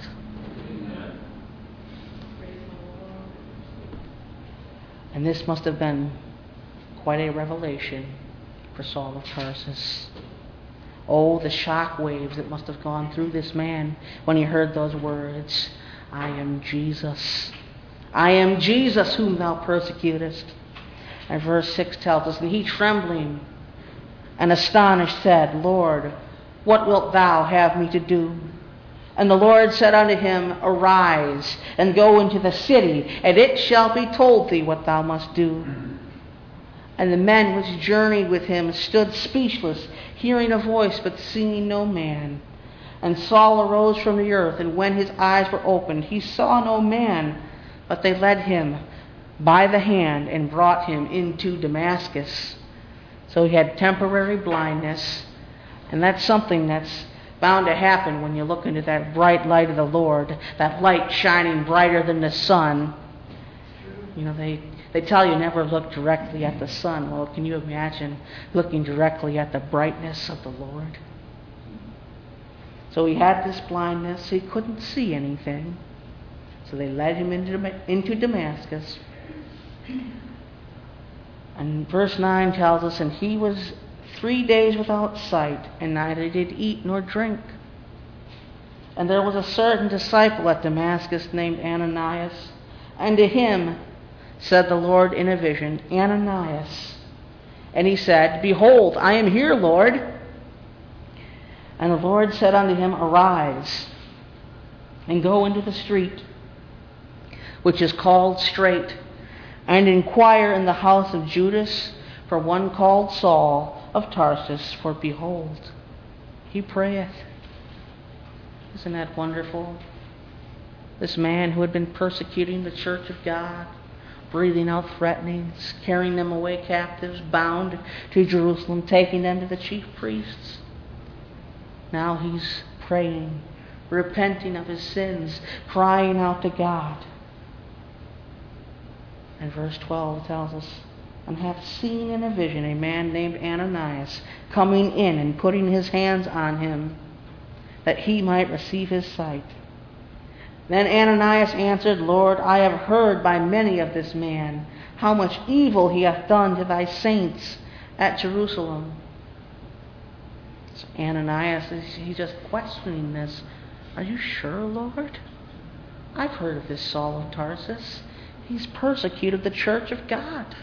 And this must have been quite a revelation for Saul of Tarsus. Oh, the shock waves that must have gone through this man when he heard those words. I am Jesus. I am Jesus whom thou persecutest. And verse six tells us, And he trembling and astonished said, Lord, what wilt thou have me to do? And the Lord said unto him, Arise, and go into the city, and it shall be told thee what thou must do. And the men which journeyed with him stood speechless, hearing a voice, but seeing no man. And Saul arose from the earth, and when his eyes were opened, he saw no man, but they led him by the hand and brought him into Damascus. So he had temporary blindness, and that's something that's bound to happen when you look into that bright light of the Lord, that light shining brighter than the sun. You know, they, they tell you never look directly at the sun. Well, can you imagine looking directly at the brightness of the Lord? So he had this blindness. He couldn't see anything. So they led him into, into Damascus. And verse nine tells us, And he was three days without sight, and neither did eat nor drink. And there was a certain disciple at Damascus named Ananias. And to him said the Lord in a vision, Ananias. And he said, Behold, I am here, Lord. And the Lord said unto him, Arise, and go into the street, which is called Straight, and inquire in the house of Judas for one called Saul of Tarsus, for behold, he prayeth. Isn't that wonderful? This man who had been persecuting the church of God, breathing out threatenings, carrying them away captives, bound to Jerusalem, taking them to the chief priests. Now he's praying, repenting of his sins, crying out to God. And verse twelve tells us, And hath seen in a vision a man named Ananias coming in and putting his hands on him, that he might receive his sight. Then Ananias answered, Lord, I have heard by many of this man how much evil he hath done to thy saints at Jerusalem. So Ananias, he's just questioning this. Are you sure, Lord? I've heard of this Saul of Tarsus. He's persecuted the church of God.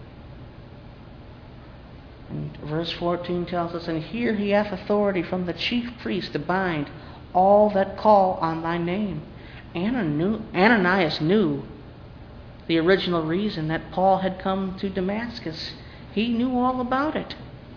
And verse fourteen tells us, And here he hath authority from the chief priest to bind all that call on thy name. Ananias knew the original reason that Paul had come to Damascus. He knew all about it.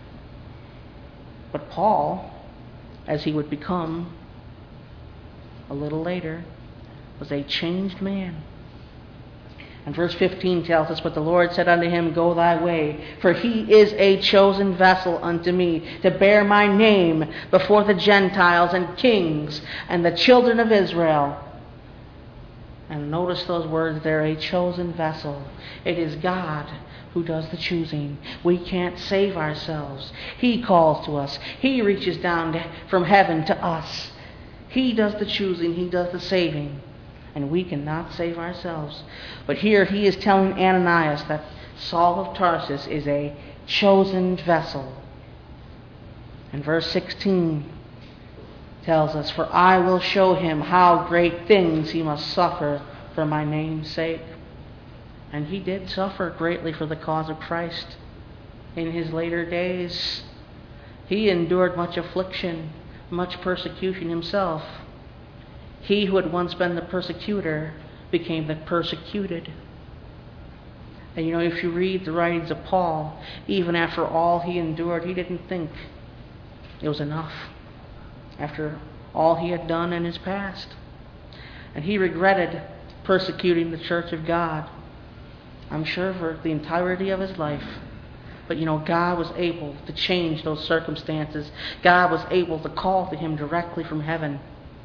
But Paul, as he would become a little later, was a changed man. And verse fifteen tells us, But the Lord said unto him, Go thy way, for he is a chosen vessel unto me, to bear my name before the Gentiles and kings and the children of Israel. And notice those words there, a chosen vessel. It is God who does the choosing. We can't save ourselves. He calls to us. He reaches down to, from heaven to us. He does the choosing. He does the saving. And we cannot save ourselves. But here he is telling Ananias that Saul of Tarsus is a chosen vessel. And verse sixteen tells us, For I will show him how great things he must suffer for my name's sake. And he did suffer greatly for the cause of Christ in his later days. He endured much affliction, much persecution himself. He who had once been the persecutor became the persecuted. And you know, if you read the writings of Paul, even after all he endured, he didn't think it was enough. After all he had done in his past. And he regretted persecuting the church of God, I'm sure, for the entirety of his life. But you know, God was able to change those circumstances. God was able to call to him directly from heaven.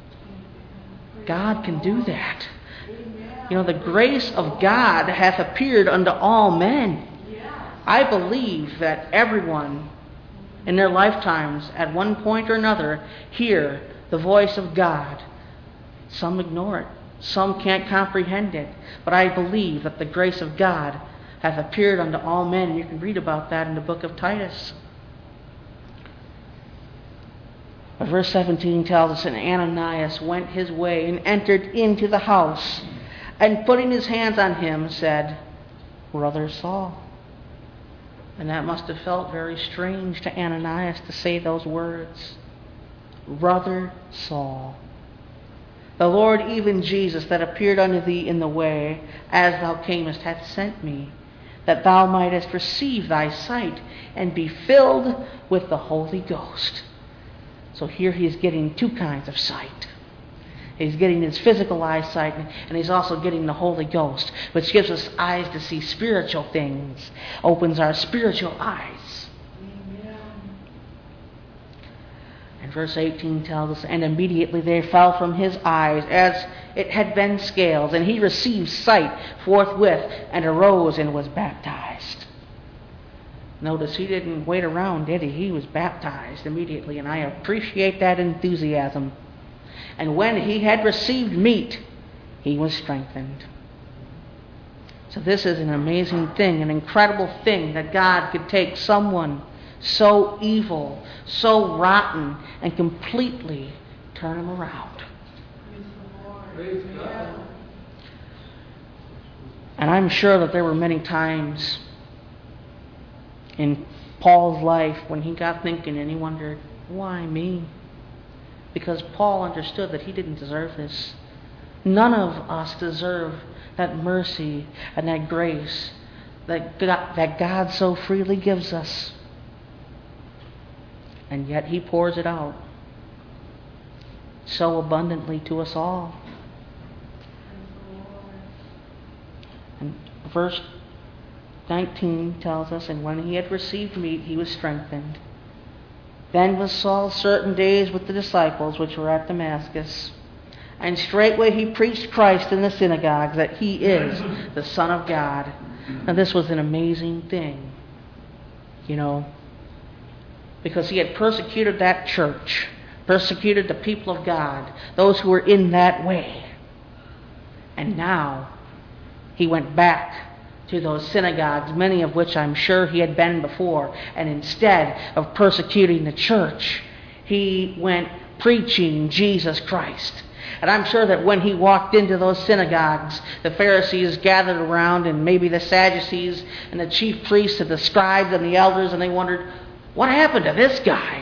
God can do that. You know, the grace of God hath appeared unto all men. I believe that everyone in their lifetimes, at one point or another, hear the voice of God. Some ignore it. Some can't comprehend it. But I believe that the grace of God hath appeared unto all men. You can read about that in the book of Titus. But verse seventeen tells us, and Ananias went his way and entered into the house, and putting his hands on him, said, Brother Saul. And that must have felt very strange to Ananias to say those words. Brother Saul. The Lord, even Jesus, that appeared unto thee in the way, as thou camest, hath sent me, that thou mightest receive thy sight, and be filled with the Holy Ghost. So here he is getting two kinds of sight. He's getting his physical eyesight, and he's also getting the Holy Ghost, which gives us eyes to see spiritual things, opens our spiritual eyes. And verse eighteen tells us, and immediately there fell from his eyes as it had been scales, and he received sight forthwith, and arose and was baptized. Notice he didn't wait around, did he? He was baptized immediately, and I appreciate that enthusiasm. And when he had received meat, he was strengthened. So this is an amazing thing, an incredible thing, that God could take someone so evil, so rotten, and completely turn him around. Praise God. And I'm sure that there were many times in Paul's life when he got thinking and he wondered, why me? Because Paul understood that he didn't deserve this. None of us deserve that mercy and that grace that God, that God so freely gives us. And yet he pours it out so abundantly to us all. And verse nineteen tells us, and when he had received meat, he was strengthened. Then was Saul certain days with the disciples which were at Damascus. And straightway he preached Christ in the synagogues, that he is the Son of God. Now this was an amazing thing, you know, because he had persecuted that church, persecuted the people of God, those who were in that way. And now he went back to those synagogues, many of which I'm sure he had been before, and instead of persecuting the church, he went preaching Jesus Christ. And I'm sure that when he walked into those synagogues, the Pharisees gathered around, and maybe the Sadducees and the chief priests and the scribes and the elders, and they wondered, what happened to this guy?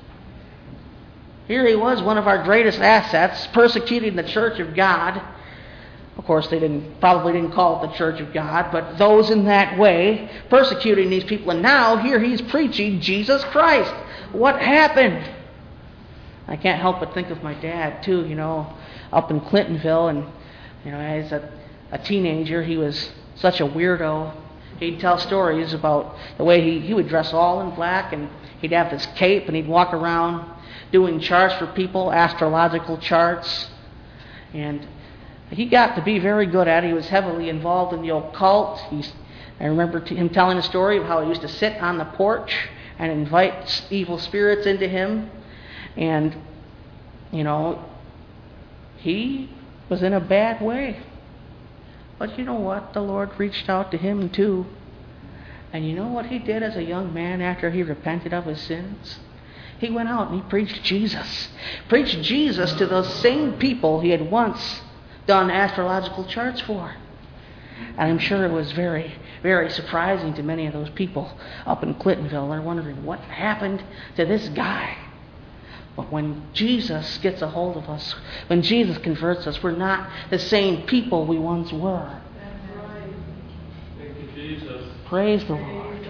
Here he was, one of our greatest assets, persecuting the church of God. Of course, they didn't probably didn't call it the Church of God, but those in that way, persecuting these people. And now here he's preaching Jesus Christ. What happened? I can't help but think of my dad, too, you know, up in Clintonville. And, you know, as a, a teenager, he was such a weirdo. He'd tell stories about the way he, he would dress all in black, and he'd have this cape, and he'd walk around doing charts for people, astrological charts. And he got to be very good at it. He was heavily involved in the occult. He's, I remember t- him telling a story of how he used to sit on the porch and invite evil spirits into him. And, you know, he was in a bad way. But you know what? The Lord reached out to him too. And you know what he did as a young man after he repented of his sins? He went out and he preached Jesus. Preached Jesus to those same people he had once done astrological charts for. And I'm sure it was very, very surprising to many of those people up in Clintonville. They're wondering, what happened to this guy? But when Jesus gets a hold of us, when Jesus converts us, we're not the same people we once were. Thank you, Jesus. Praise the Lord.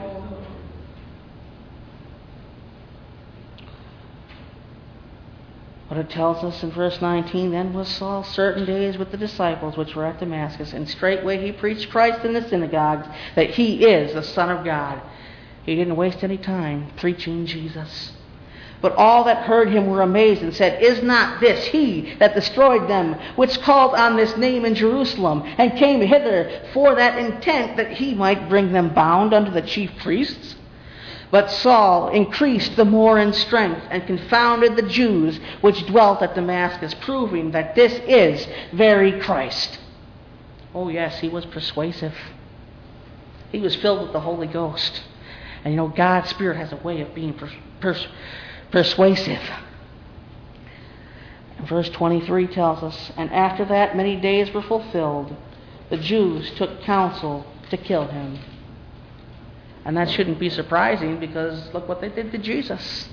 But it tells us in verse nineteen, then was Saul certain days with the disciples which were at Damascus, and straightway he preached Christ in the synagogues, that he is the Son of God. He didn't waste any time preaching Jesus. But all that heard him were amazed and said, is not this he that destroyed them, which called on this name in Jerusalem, and came hither for that intent that he might bring them bound unto the chief priests? But Saul increased the more in strength, and confounded the Jews which dwelt at Damascus, proving that this is very Christ. Oh yes, he was persuasive. He was filled with the Holy Ghost. And you know, God's Spirit has a way of being pers- pers- persuasive. And verse twenty-three tells us, and after that many days were fulfilled, the Jews took counsel to kill him. And that shouldn't be surprising, because look what they did to Jesus.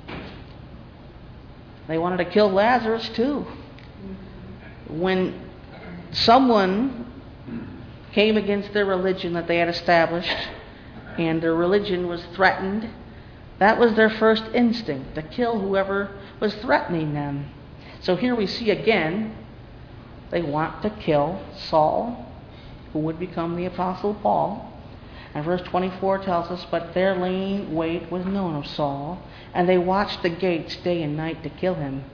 They wanted to kill Lazarus too. When someone came against their religion that they had established, and their religion was threatened, that was their first instinct, to kill whoever was threatening them. So here we see again, they want to kill Saul, who would become the Apostle Paul. And verse twenty-four tells us, but their laying wait was known of Saul, and they watched the gates day and night to kill him.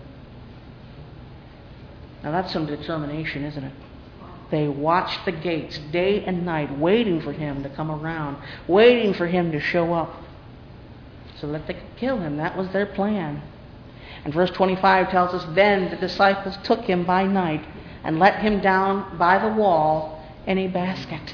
Now that's some determination, isn't it? They watched the gates day and night, waiting for him to come around, waiting for him to show up, so that they could kill him. That was their plan. And verse twenty-five tells us, then the disciples took him by night and let him down by the wall in a basket.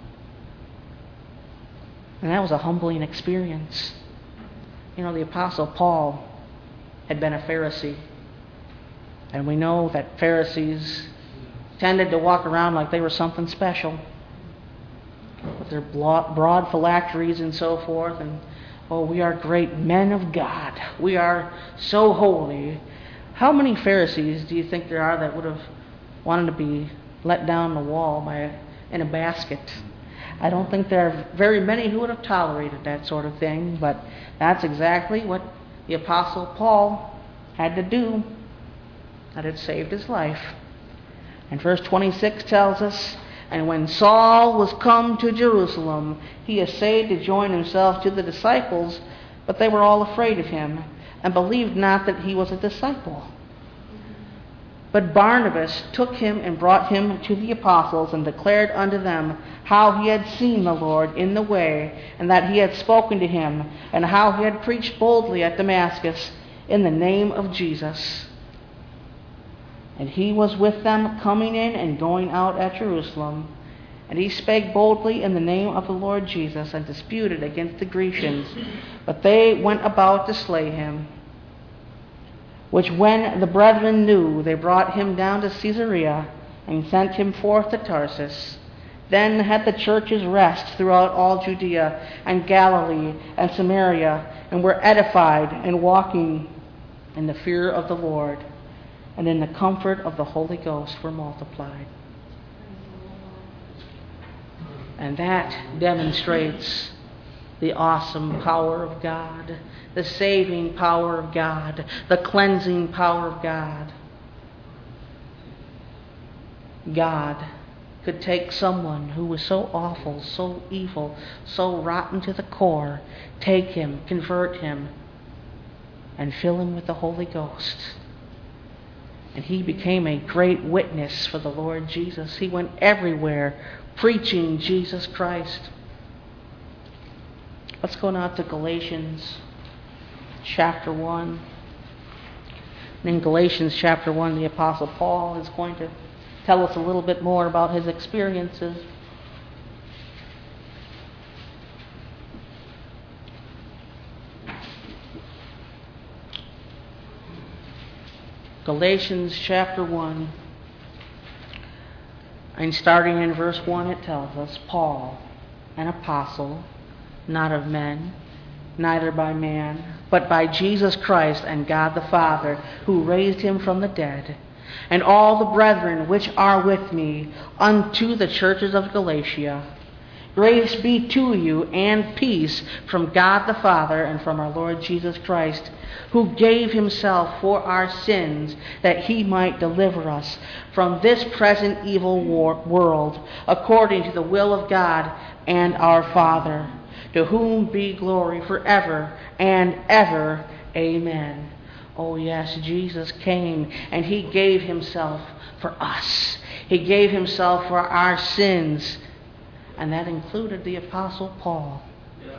And that was a humbling experience. You know, the Apostle Paul had been a Pharisee. And we know that Pharisees tended to walk around like they were something special, with their broad phylacteries and so forth. And, oh, we are great men of God. We are so holy. How many Pharisees do you think there are that would have wanted to be let down the wall by in a basket? I don't think there are very many who would have tolerated that sort of thing, but that's exactly what the Apostle Paul had to do. That had saved his life. And verse twenty-six tells us, and when Saul was come to Jerusalem, he essayed to join himself to the disciples, but they were all afraid of him, and believed not that he was a disciple. But Barnabas took him and brought him to the apostles, and declared unto them how he had seen the Lord in the way, and that he had spoken to him, and how he had preached boldly at Damascus in the name of Jesus. And he was with them coming in and going out at Jerusalem. And he spake boldly in the name of the Lord Jesus, and disputed against the Grecians. But they went about to slay him. Which when the brethren knew, they brought him down to Caesarea, and sent him forth to Tarsus. Then had the churches rest throughout all Judea, and Galilee, and Samaria, and were edified, and walking in the fear of the Lord, and in the comfort of the Holy Ghost were multiplied. And that demonstrates the awesome power of God, the saving power of God, the cleansing power of God. God could take someone who was so awful, so evil, so rotten to the core, take him, convert him, and fill him with the Holy Ghost. And he became a great witness for the Lord Jesus. He went everywhere preaching Jesus Christ. Let's go now to Galatians chapter one. And in Galatians chapter one, the Apostle Paul is going to tell us a little bit more about his experiences. Galatians chapter one, and starting in verse one, it tells us, Paul, an apostle, not of men, neither by man, but by Jesus Christ and God the Father, who raised him from the dead, and all the brethren which are with me, unto the churches of Galatia. Grace be to you and peace from God the Father and from our Lord Jesus Christ, who gave himself for our sins that he might deliver us from this present evil war- world, according to the will of God and our Father, to whom be glory forever and ever. Amen. Oh yes, Jesus came and he gave himself for us. He gave himself for our sins. And that included the Apostle Paul. Yes.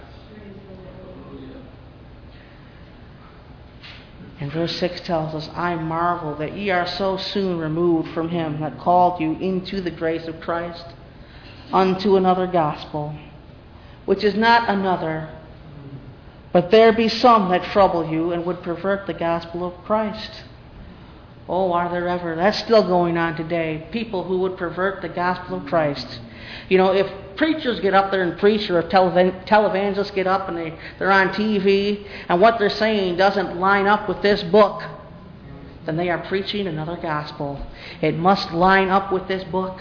And verse six tells us, I marvel that ye are so soon removed from him that called you into the grace of Christ, unto another gospel, which is not another, but there be some that trouble you and would pervert the gospel of Christ. Oh, are there ever? That's still going on today. People who would pervert the gospel of Christ. You know, if preachers get up there and preach, or if televan- televangelists get up and they, they're on T V, and what they're saying doesn't line up with this book, then they are preaching another gospel. It must line up with this book.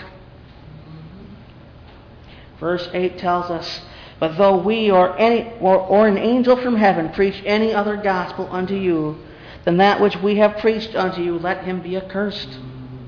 Verse eight tells us, but though we or any or, or an angel from heaven preach any other gospel unto you than that which we have preached unto you, let him be accursed.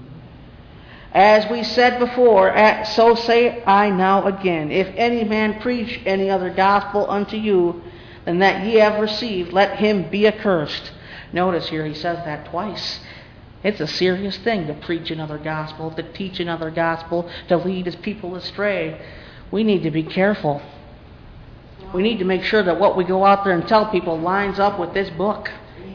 As we said before, so say I now again, if any man preach any other gospel unto you than that ye have received, let him be accursed. Notice here he says that twice. It's a serious thing to preach another gospel, to teach another gospel, to lead his people astray. We need to be careful. We need to make sure that what we go out there and tell people lines up with this book.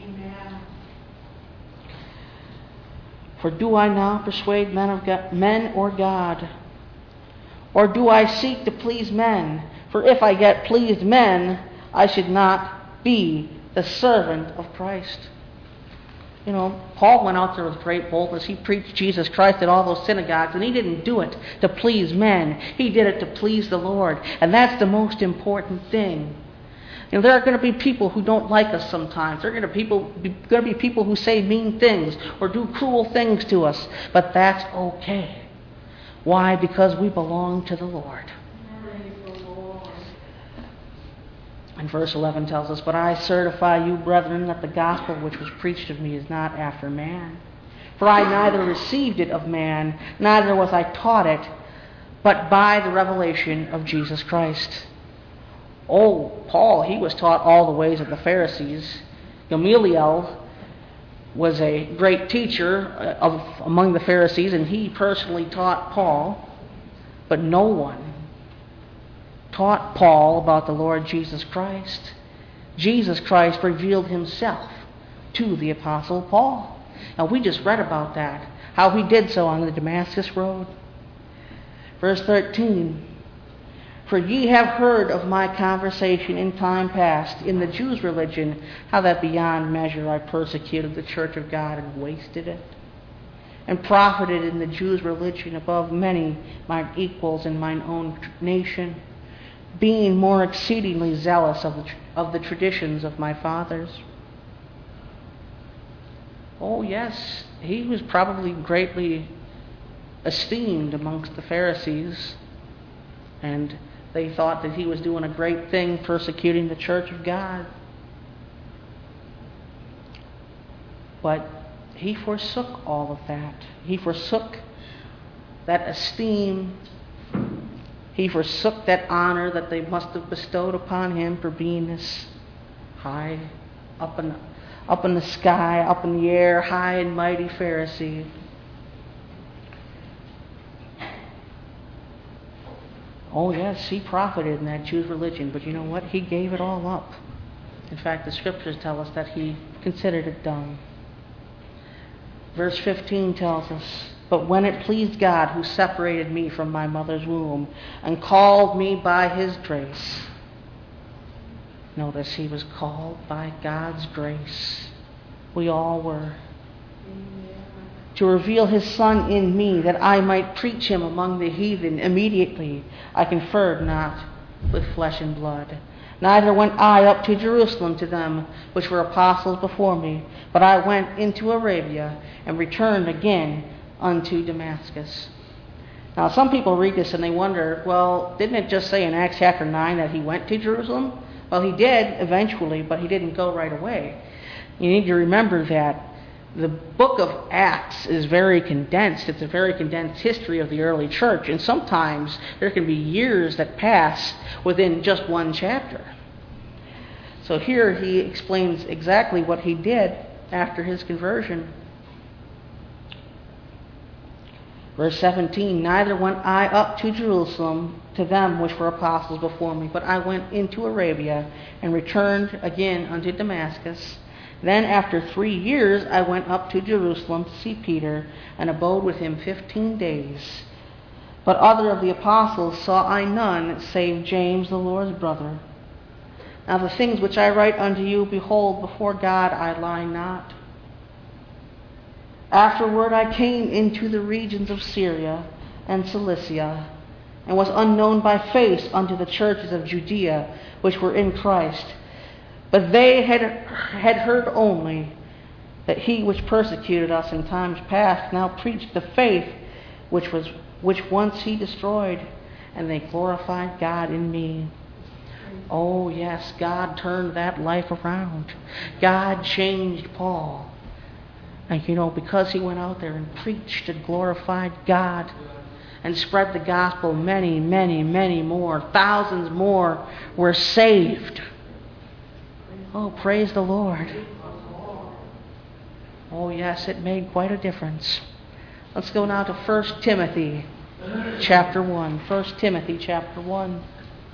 For do I now persuade men of God, men or God? Or do I seek to please men? For if I yet pleased men, I should not be the servant of Christ. You know, Paul went out there with great boldness. He preached Jesus Christ at all those synagogues, and he didn't do it to please men. He did it to please the Lord. And that's the most important thing. You know, there are going to be people who don't like us sometimes. There are going to, people, going to be people who say mean things or do cruel things to us. But that's okay. Why? Because we belong to the Lord. And verse eleven tells us, but I certify you, brethren, that the gospel which was preached of me is not after man. For I neither received it of man, neither was I taught it, but by the revelation of Jesus Christ. Oh, Paul, he was taught all the ways of the Pharisees. Gamaliel was a great teacher of, among the Pharisees, and he personally taught Paul. But no one taught Paul about the Lord Jesus Christ. Jesus Christ revealed himself to the Apostle Paul. Now, we just read about that, how he did so on the Damascus Road. Verse thirteen, for ye have heard of my conversation in time past in the Jews' religion, how that beyond measure I persecuted the church of God and wasted it, and profited in the Jews' religion above many mine equals in mine own nation, being more exceedingly zealous of the, of the traditions of my fathers. Oh yes, he was probably greatly esteemed amongst the Pharisees, and they thought that he was doing a great thing persecuting the church of God. But he forsook all of that. He forsook that esteem. He forsook that honor that they must have bestowed upon him for being this high, up in, up in the sky, up in the air, high and mighty Pharisee. Oh yes, he profited in that Jews' religion, but you know what? He gave it all up. In fact, the scriptures tell us that he considered it dung. Verse fifteen tells us, but when it pleased God, who separated me from my mother's womb and called me by his grace. Notice, he was called by God's grace. We all were. To reveal his Son in me, that I might preach him among the heathen. Immediately I conferred not with flesh and blood. Neither went I up to Jerusalem to them which were apostles before me, but I went into Arabia, and returned again unto Damascus. Now, some people read this and they wonder, well, didn't it just say in Acts chapter nine that he went to Jerusalem? Well, he did eventually, but he didn't go right away. You need to remember that the book of Acts is very condensed. It's a very condensed history of the early church, and sometimes there can be years that pass within just one chapter. So here he explains exactly what he did after his conversion. Verse seventeen, neither went I up to Jerusalem to them which were apostles before me, but I went into Arabia, and returned again unto Damascus. Then after three years I went up to Jerusalem to see Peter, and abode with him fifteen days. But other of the apostles saw I none, save James the Lord's brother. Now the things which I write unto you, behold, before God I lie not. Afterward I came into the regions of Syria and Cilicia, and was unknown by face unto the churches of Judea, which were in Christ. But they had, had heard only that he which persecuted us in times past now preached the faith which was which once he destroyed, and they glorified God in me. Oh yes, God turned that life around. God changed Paul. And you know, because he went out there and preached and glorified God and spread the gospel, many, many, many more, thousands more were saved. Oh, praise the Lord. Oh yes, it made quite a difference. Let's go now to First Timothy chapter one. First Timothy chapter one.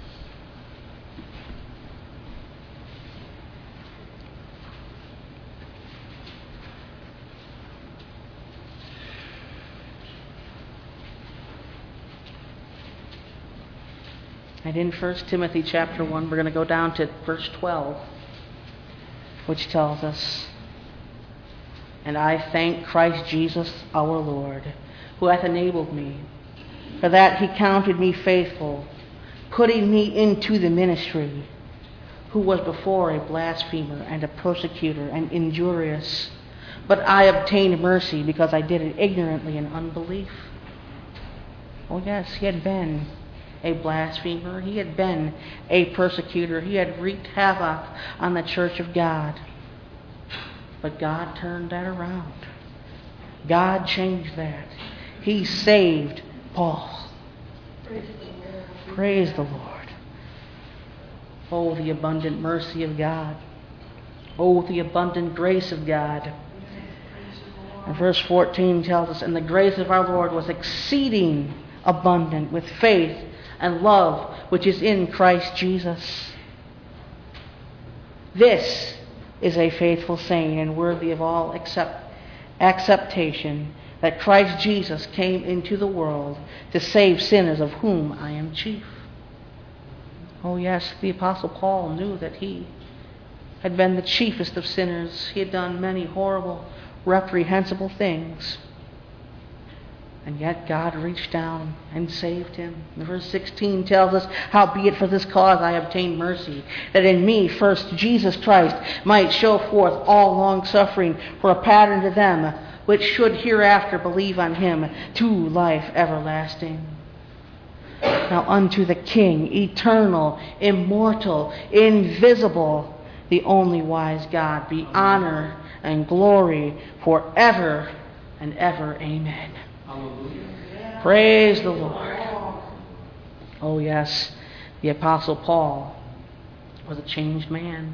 And in First Timothy chapter one, we're going to go down to verse twelve, which tells us, and I thank Christ Jesus our Lord, who hath enabled me, for that he counted me faithful, putting me into the ministry, who was before a blasphemer and a persecutor and injurious. But I obtained mercy because I did it ignorantly in unbelief. Oh yes, he had been a blasphemer. He had been a persecutor. He had wreaked havoc on the church of God. But God turned that around. God changed that. He saved Paul. Praise the Lord. Praise the Lord. Oh, the abundant mercy of God. Oh, the abundant grace of God. And verse fourteen tells us, and the grace of our Lord was exceeding abundant with faith and love which is in Christ Jesus. This is a faithful saying and worthy of all accept, acceptation, that Christ Jesus came into the world to save sinners, of whom I am chief. Oh yes, the Apostle Paul knew that he had been the chiefest of sinners. He had done many horrible, reprehensible things. And yet God reached down and saved him. And verse sixteen tells us, howbeit for this cause I obtained mercy, that in me first Jesus Christ might show forth all long suffering for a pattern to them which should hereafter believe on him to life everlasting. Now unto the King, eternal, immortal, invisible, the only wise God, be honor and glory forever and ever. Amen. Hallelujah. Praise the Lord. Oh yes, the Apostle Paul was a changed man.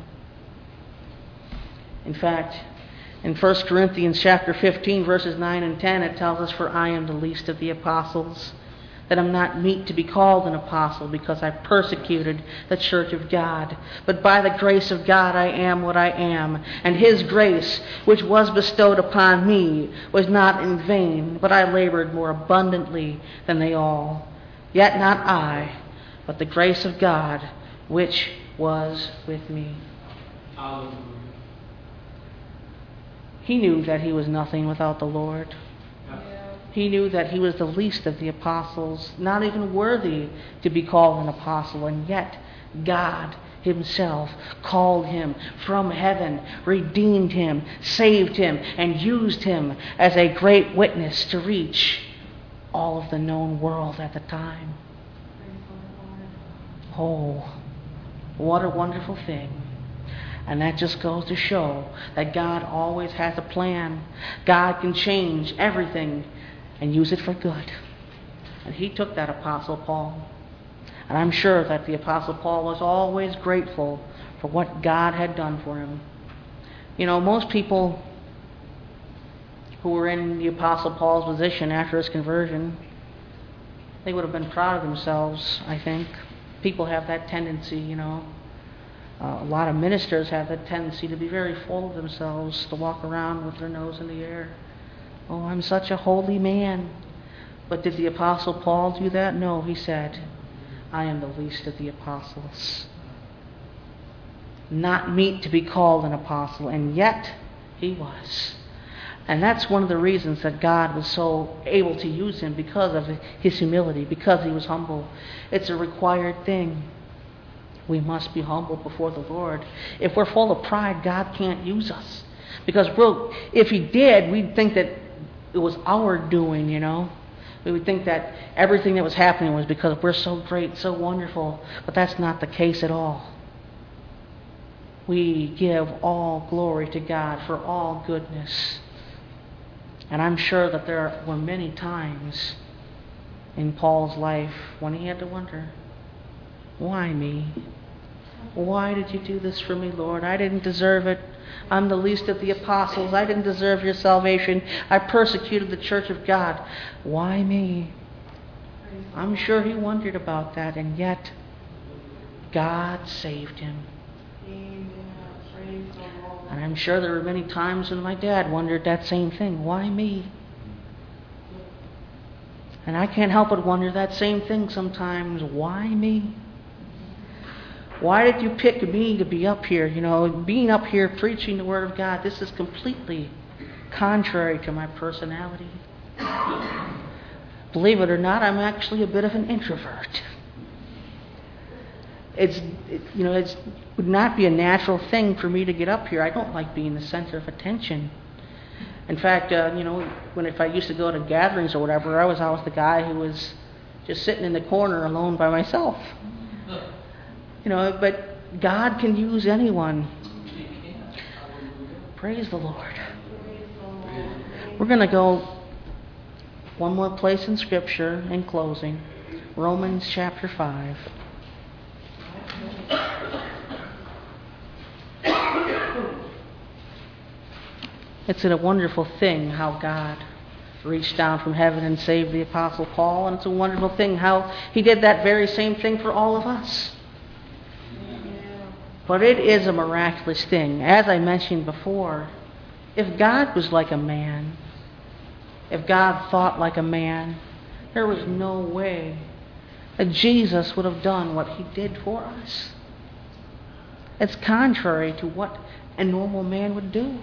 In fact, in First Corinthians chapter fifteen, verses nine and ten, it tells us, for I am the least of the apostles, that I'm not meet to be called an apostle, because I persecuted the church of God. But by the grace of God I am what I am, and his grace, which was bestowed upon me, was not in vain, but I labored more abundantly than they all. Yet not I, but the grace of God, which was with me. Hallelujah. He knew that he was nothing without the Lord. He knew that he was the least of the apostles, not even worthy to be called an apostle, and yet God himself called him from heaven, redeemed him, saved him, and used him as a great witness to reach all of the known world at the time. Oh, what a wonderful thing. And that just goes to show that God always has a plan. God can change everything and use it for good. And he took that Apostle Paul. And I'm sure that the Apostle Paul was always grateful for what God had done for him. You know, most people who were in the Apostle Paul's position after his conversion, they would have been proud of themselves, I think. People have that tendency, you know. Uh, a lot of ministers have that tendency to be very full of themselves, to walk around with their nose in the air. Oh, I'm such a holy man. But did the Apostle Paul do that? No, he said, I am the least of the apostles. Not meet to be called an apostle, and yet he was. And that's one of the reasons that God was so able to use him, because of his humility, because he was humble. It's a required thing. We must be humble before the Lord. If we're full of pride, God can't use us. Because we'll, if he did, we'd think that it was our doing, you know. We would think that everything that was happening was because we're so great, so wonderful. But that's not the case at all. We give all glory to God for all goodness. And I'm sure that there were many times in Paul's life when he had to wonder, why me? Why did you do this for me, Lord? I didn't deserve it. I'm the least of the apostles. I didn't deserve your salvation. I persecuted the church of God. Why me? I'm sure he wondered about that, and yet God saved him. And I'm sure there were many times when my dad wondered that same thing. Why me? And I can't help but wonder that same thing sometimes. Why me? Why did you pick me to be up here? You know, being up here preaching the Word of God, this is completely contrary to my personality. Believe it or not, I'm actually a bit of an introvert. It's, it, you know, it would not be a natural thing for me to get up here. I don't like being the center of attention. In fact, uh, you know, when if I used to go to gatherings or whatever, I was always the guy who was just sitting in the corner alone by myself. You know, but God can use anyone. Praise the Lord. We're going to go one more place in Scripture in closing. Romans chapter five. It's a wonderful thing how God reached down from heaven and saved the Apostle Paul, and it's a wonderful thing how he did that very same thing for all of us. But it is a miraculous thing. As I mentioned before, if God was like a man, if God thought like a man, there was no way that Jesus would have done what he did for us. It's contrary to what a normal man would do.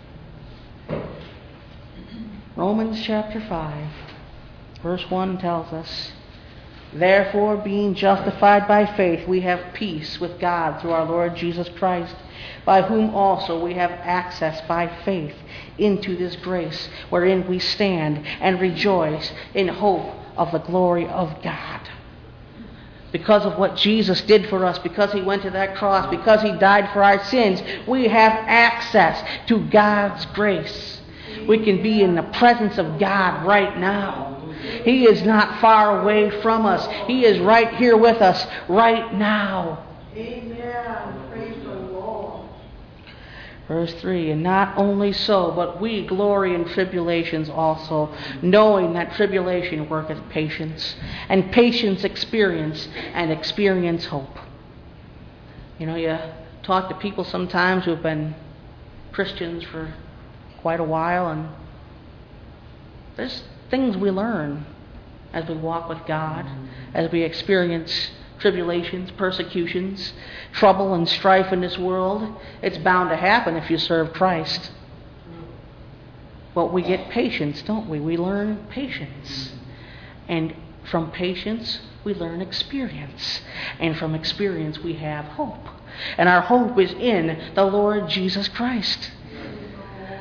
Romans chapter five, verse one tells us, therefore, being justified by faith, we have peace with God through our Lord Jesus Christ, by whom also we have access by faith into this grace, wherein we stand and rejoice in hope of the glory of God. Because of what Jesus did for us, because he went to that cross, because he died for our sins, we have access to God's grace. We can be in the presence of God right now. He is not far away from us. He is right here with us right now. Amen. Praise the Lord. Verse three, and not only so, but we glory in tribulations also, knowing that tribulation worketh patience, and patience experience, and experience hope. You know, you talk to people sometimes who have been Christians for quite a while, and there's things we learn as we walk with God, as we experience tribulations, persecutions, trouble and strife in this world. It's bound to happen if you serve Christ. But we get patience, don't we? We learn patience. And from patience, we learn experience. And from experience, we have hope. And our hope is in the Lord Jesus Christ.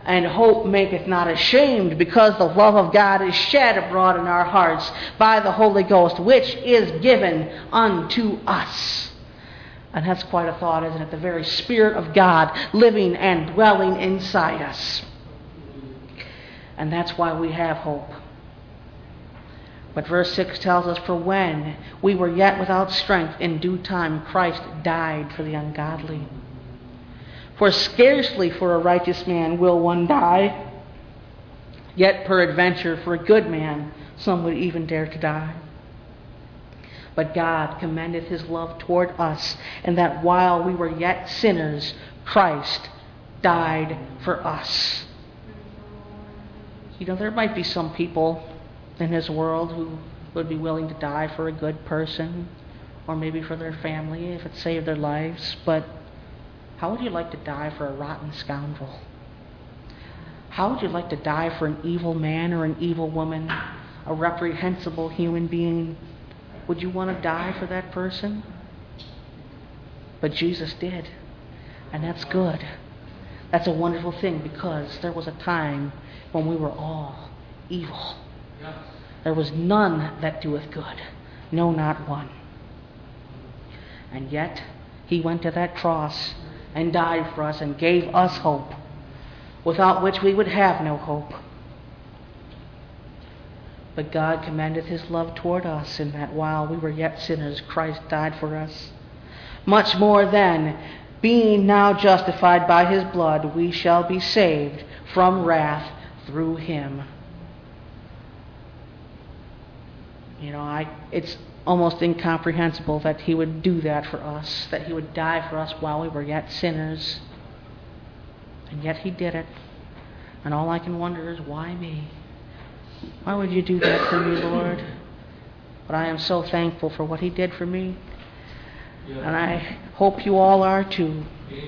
And hope maketh not ashamed, because the love of God is shed abroad in our hearts by the Holy Ghost, which is given unto us. And that's quite a thought, isn't it? The very Spirit of God living and dwelling inside us. And that's why we have hope. But verse six tells us, for when we were yet without strength, in due time Christ died for the ungodly. For scarcely for a righteous man will one die, yet peradventure for a good man some would even dare to die. But God commendeth his love toward us, and that while we were yet sinners, Christ died for us. You know, there might be some people in this world who would be willing to die for a good person, or maybe for their family if it saved their lives, but how would you like to die for a rotten scoundrel? How would you like to die for an evil man or an evil woman, a reprehensible human being? Would you want to die for that person? But Jesus did, and that's good. That's a wonderful thing, because there was a time when we were all evil. There was none that doeth good, no, not one. And yet he went to that cross and died for us and gave us hope, without which we would have no hope. But God commendeth his love toward us, in that while we were yet sinners, Christ died for us. Much more then, being now justified by his blood, we shall be saved from wrath through him. You know, I it's almost incomprehensible that he would do that for us, that he would die for us while we were yet sinners. And yet he did it. And all I can wonder is, why me? Why would you do that for me, Lord? But I am so thankful for what he did for me. And I hope you all are too.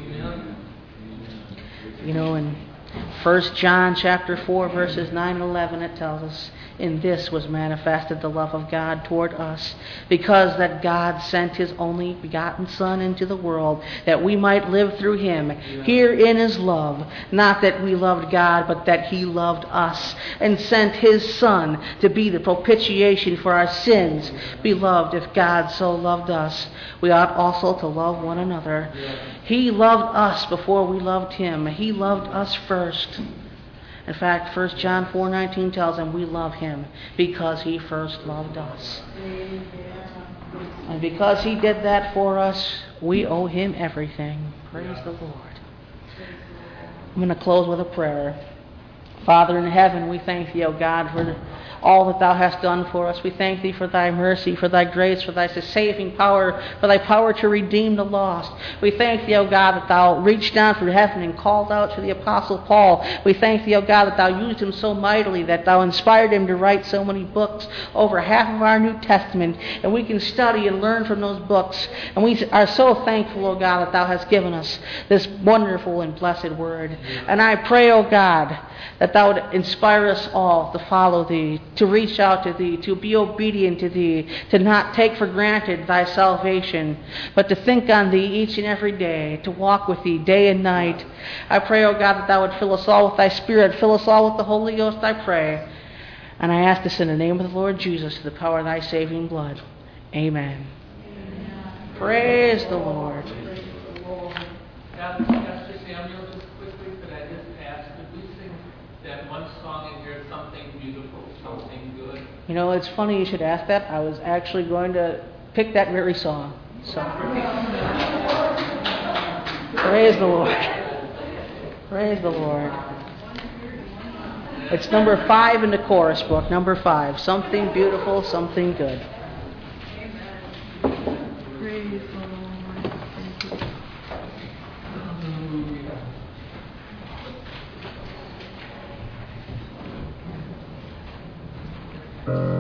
You know, in First John chapter four, verses nine and eleven, it tells us, in this was manifested the love of God toward us, because that God sent his only begotten Son into the world, that we might live through him. Herein is love, not that we loved God, but that he loved us, and sent his Son to be the propitiation for our sins. Beloved, if God so loved us, we ought also to love one another. He loved us before we loved him. He loved us first. In fact, First John four nineteen tells him we love him because he first loved us. And because he did that for us, we owe him everything. Praise the Lord. I'm going to close with a prayer. Father in heaven, we thank thee, O God, for all that thou hast done for us. We thank thee for thy mercy, for thy grace, for thy saving power, for thy power to redeem the lost. We thank thee, O God, that thou reached down through heaven and called out to the Apostle Paul. We thank thee, O God, that thou used him so mightily, that thou inspired him to write so many books, over half of our New Testament, and we can study and learn from those books. And we are so thankful, O God, that thou hast given us this wonderful and blessed word. And I pray, O God, that thou would inspire us all to follow thee, to reach out to thee, to be obedient to thee, to not take for granted thy salvation, but to think on thee each and every day, to walk with thee day and night. I pray, O God, that thou would fill us all with thy Spirit, fill us all with the Holy Ghost, I pray. And I ask this in the name of the Lord Jesus, to the power of thy saving blood. Amen. Amen. Praise the Lord. Pastor Samuel, just quickly, could I just ask, could we sing that one song in here, Something Beautiful, Something Good? You know, it's funny you should ask that. I was actually going to pick that very song. So, praise the Lord. Praise the Lord. It's number five in the chorus book, number five. Something beautiful, something good. Praise the Lord. Thank you.